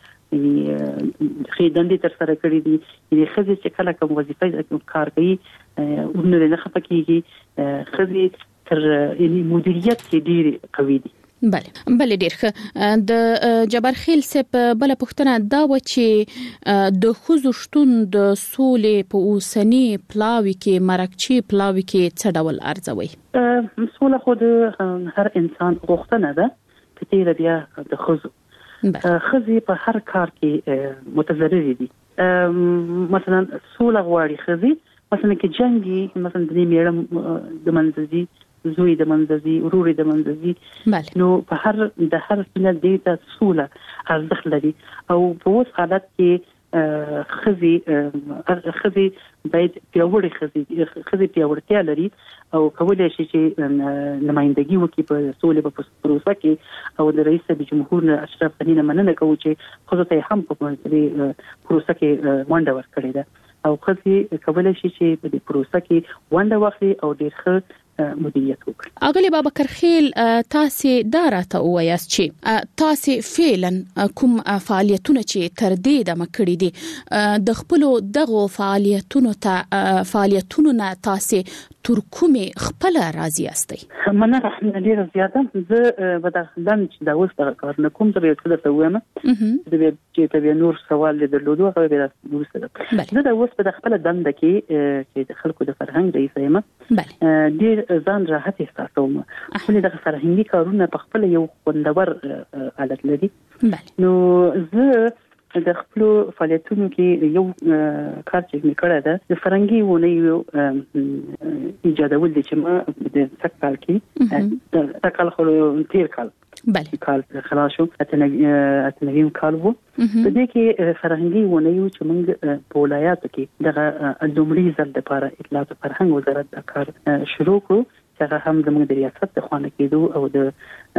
خې دندې تر سره کړې دي یعنی خزې چې کله کوم وظیفه کار کوي ورنه نه خپکیږي خزې تر یعنی مدیریت کې ډېر قوي دي. بله بله ډیر ښه. د جبار خیل سپ بل پښتنه دا و چې د خزو شتون د سولې په اوسنی پلاوي کې مرکچی پلاوي کې څه ډول ارزوي؟ سوله خو د هر انسان غوښتنه ده کته بیا د خزو خزي په هر کار کې متضرر دي. مثلا سوله غواړي خزي، مثلا کې جنگي، مثلا د میړه د منځي زوی د منځي ورور د منځي، نو په هر د هر څه د دې سوله ارزښت لري. او په اوس حالت کې خزي خزي باید پیاوړي خزي خزي پیاوړتیا لري او کولای شي چې نمائندګي وکړي په سولې په پروسه کې. او د رئیس جمهور اشرف غني نه مننه کوي چې خو ته هم په پروسه کې ونډه ورکړې ده او خزي کولای شي چې په پروسه کې ونډه واخلي او ډېر ښه مدیریت وکړي. اغلی بابکر خیل تاسو دا راته وایاست چې تاسو فعلا کوم فعالیتونه چې تر دې د مکړې دي د خپل دغه فعالیتونو ته فعالیتونو نه تاسو تر کومه خپل راضي استئ؟ مننه ډیره زیاته. زه به د خلن چې دا اوس د کار نه کوم څه به څه وایم د چې په نور سوال درلودو هغه به تاسو سره. زه دا اوس په خپل دنده کې چې د خلکو د فرهنګ رئیس یم. بله ډیر ځان راحت احساسوم. خو د فرهنګي کارونه په خپل یو خوندور حالت لري. نو زه د خپل فعالیتونو کې یو کار چې مې کړی ده د فرهنګي ونې یو ایجادول دي چې ما د تکال کې د تکال خو تیر کال بله کال خلاص شو اتنویم کال وو. په دې کې فرهنګي ونې یو چې موږ په ولایاتو کې دغه لومړي ځل لپاره اطلاعات او فرهنګ وزارت د کار شروع کړو چې هغه هم زموږ د ریاست د خوانه کېدو او د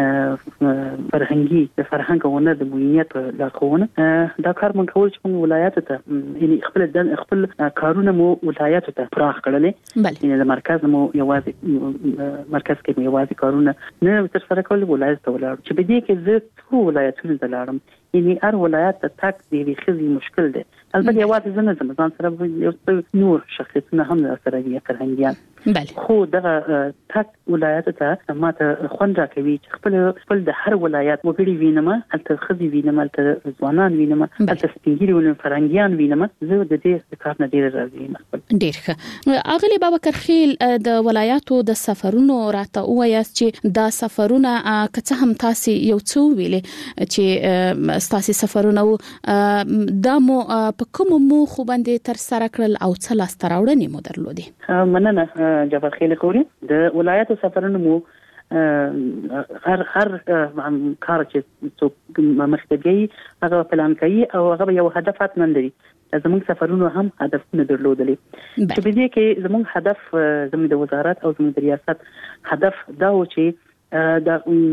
فرهنګي د فرهنګ او نه د موینیت لارښوونه دا کار موږ کول چې موږ ولایاتو ته یعنی خپل د خپل کارونه مو ولایاتو ته پراخ کړل. یعنی د مرکز مو یوازې مرکز کې مو یوازې کارونه نه تر سره کول ولایت ته ولاړ چې په دې کې زه ټول ولایتونو ته لاړم. یعنی هر ولایت ته تک دی خزي مشکل دی. البته یوازې زنه زما ځان سره یو نور شخصیتونه هم سره دي فرهنګيان. بله خو دغه تک ولایت ته ماته خوند راکوي چې خپل خپل د هر ولایت وګړي وینم، البته خزي وینم، البته ځوانان وینم، البته سپینګری ولن فرهنګيان وینم. زه د دې کار نه ډیر راضي یم. ډیر ښه. اغلی بابکر خیل د ولایاتو د سفرونو راته وایاست چې دا سفرونه که څه هم تاسو یو څو ویلې چې تاسو سفرونه د مو په کوم مو خو باندې تر سره کړل او څه لاس تراوړنې مو درلودې؟ مننه جبر خیل خوري. د ولایتو سفرونه مو هر هر کار چې څوک مخکې هغه پلان کوي او هغه یو هدف من لري. زموږ سفرونه هم هدفونه درلودلي چې په دې کې زموږ هدف زموږ د وزارت او زموږ د ریاست هدف دا و چې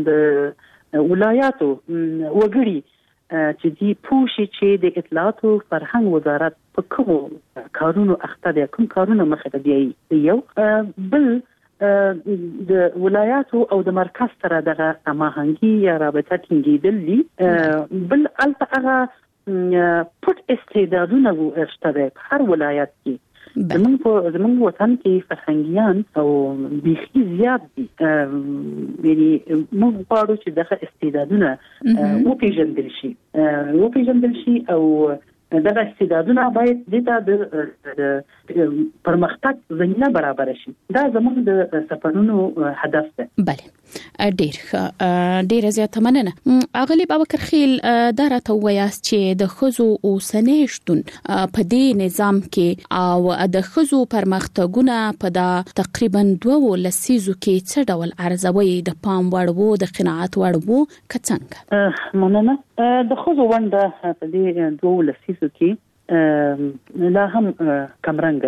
د ولایاتو وګړي چې دی پوښي چې د اطلاعات او فرهنګ وزارت په کوم کارونو اخته دي، کوم کارونه مخه ته دی. یو بل د ولایاتو او د مرکز سره دغه هماهنګي یا رابطه ټینګېدل دي. بل البته پټ استعدادونه شته په هر ولایت کې. زموږ په زموږ وطن کې فرهنګيان او بيخي زیات دي. یعنی موږ غواړو چې دغه استعدادونه وپېژندل شي وپېژندل شي او دغه استعدادونه باید د پرمختګ زمينه برابر شي. دا زموږ د سفرونو هدف ده. بله ډیر ښه. ډیر زیاته مننه. اغلی بابکر خیل دا راته وایاست چې د خزو اوسنۍ شتون په دې نظام کې او د خزو پرمختګونه په دا تقریبا دوه لسیزو کې څه ډول ارزوي د پام وړ وو د قناعت وړ وو کڅنګ؟ مننه. د خزو ونده په دې دوه لسیزو کې لا هم کمرنګ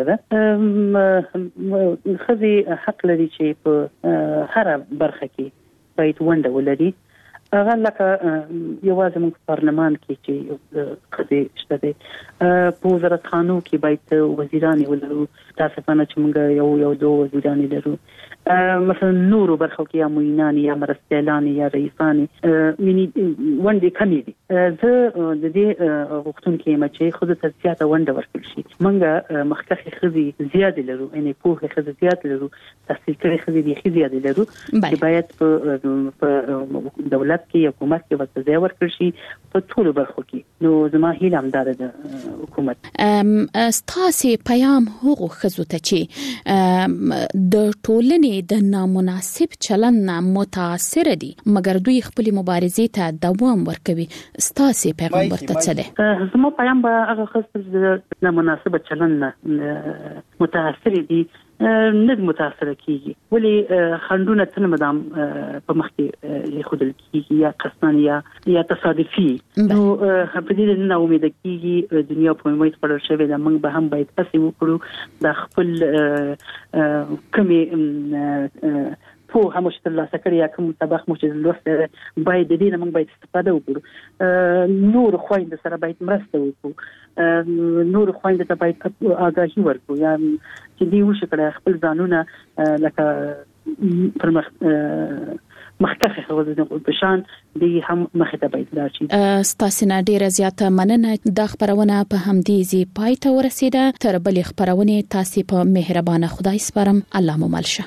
ده. خزي حق لري چې په هر برخه کې باید ونده ولري. هغه لکه یوازې موږ پارلمان کې چې خزي شته دي، په وزارت خانو کې باید وزیران ولرو. تاسو نه چې موږ یو یو دوه وزیران لرو. مثلا نور برخو کې یا موینان یا مرستیالان یا رئیسان یعنی ونده کمی دي. زه د دې غوښتونکو یم چې خود ته زیاته ونده ورکړل شي. موږ مخکخي خزي زیات لرو، یعنی په خزي زیات لرو، تحصیل کړي خزي دي زیات لرو چې باید په دولت دولت کې حکومت کې ورته ځای ورکړ شي په ټولو برخو کې. نو زما هیله هم ده د حکومت ام ستاسو پیام هغه خزو ته چې د ټولنې د نامناسب چلن متاثر دي مګر دوی خپل مبارزې ته دوام ورکوي. ستاسو پیغام ورته څه دی؟ زما پیغام به هغه خاص د نامناسب چلن متاثر دي نه متاثر کیږي ولی خندونه تل مدام په مخ کې خودل کیږي یا قصدن یا یا تصادفي. نو په دې نه امید کیږي دنیا په موږ خبر شوی دا موږ به هم باید هڅه وکړو د خپل کمی په همش الله سکړی یا کوم سبق مو چې لوست باید د دې نه موږ باید استفاده وکړو. نور خويند سره باید مرسته وکړو، نور خويند ته باید آگاهي ورکړو یا چې دی وشي کړه خپل ځانونه لکه پر مخ مخکخه غوډه په شان دی هم مخه ته باید راشي. ستاسو نه ډیره زیاته مننه. د خبرونه په همدې زی پای ته ورسیده. تر بل خبرونه تاسو په مهربانه خدای سپارم. الله مو ملشه.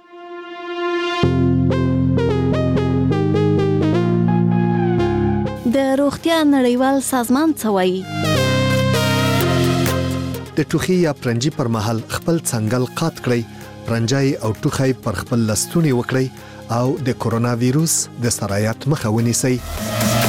د روغتیا نړیوال سازمان څه وایي؟ د ټوخي یا پرنجي پر مهال خپل څنګل قات کړئ، پرنجای او ټوخي پر خپل لستونی وکړئ او د کورونا وایروس د سرایت مخه ونیسئ.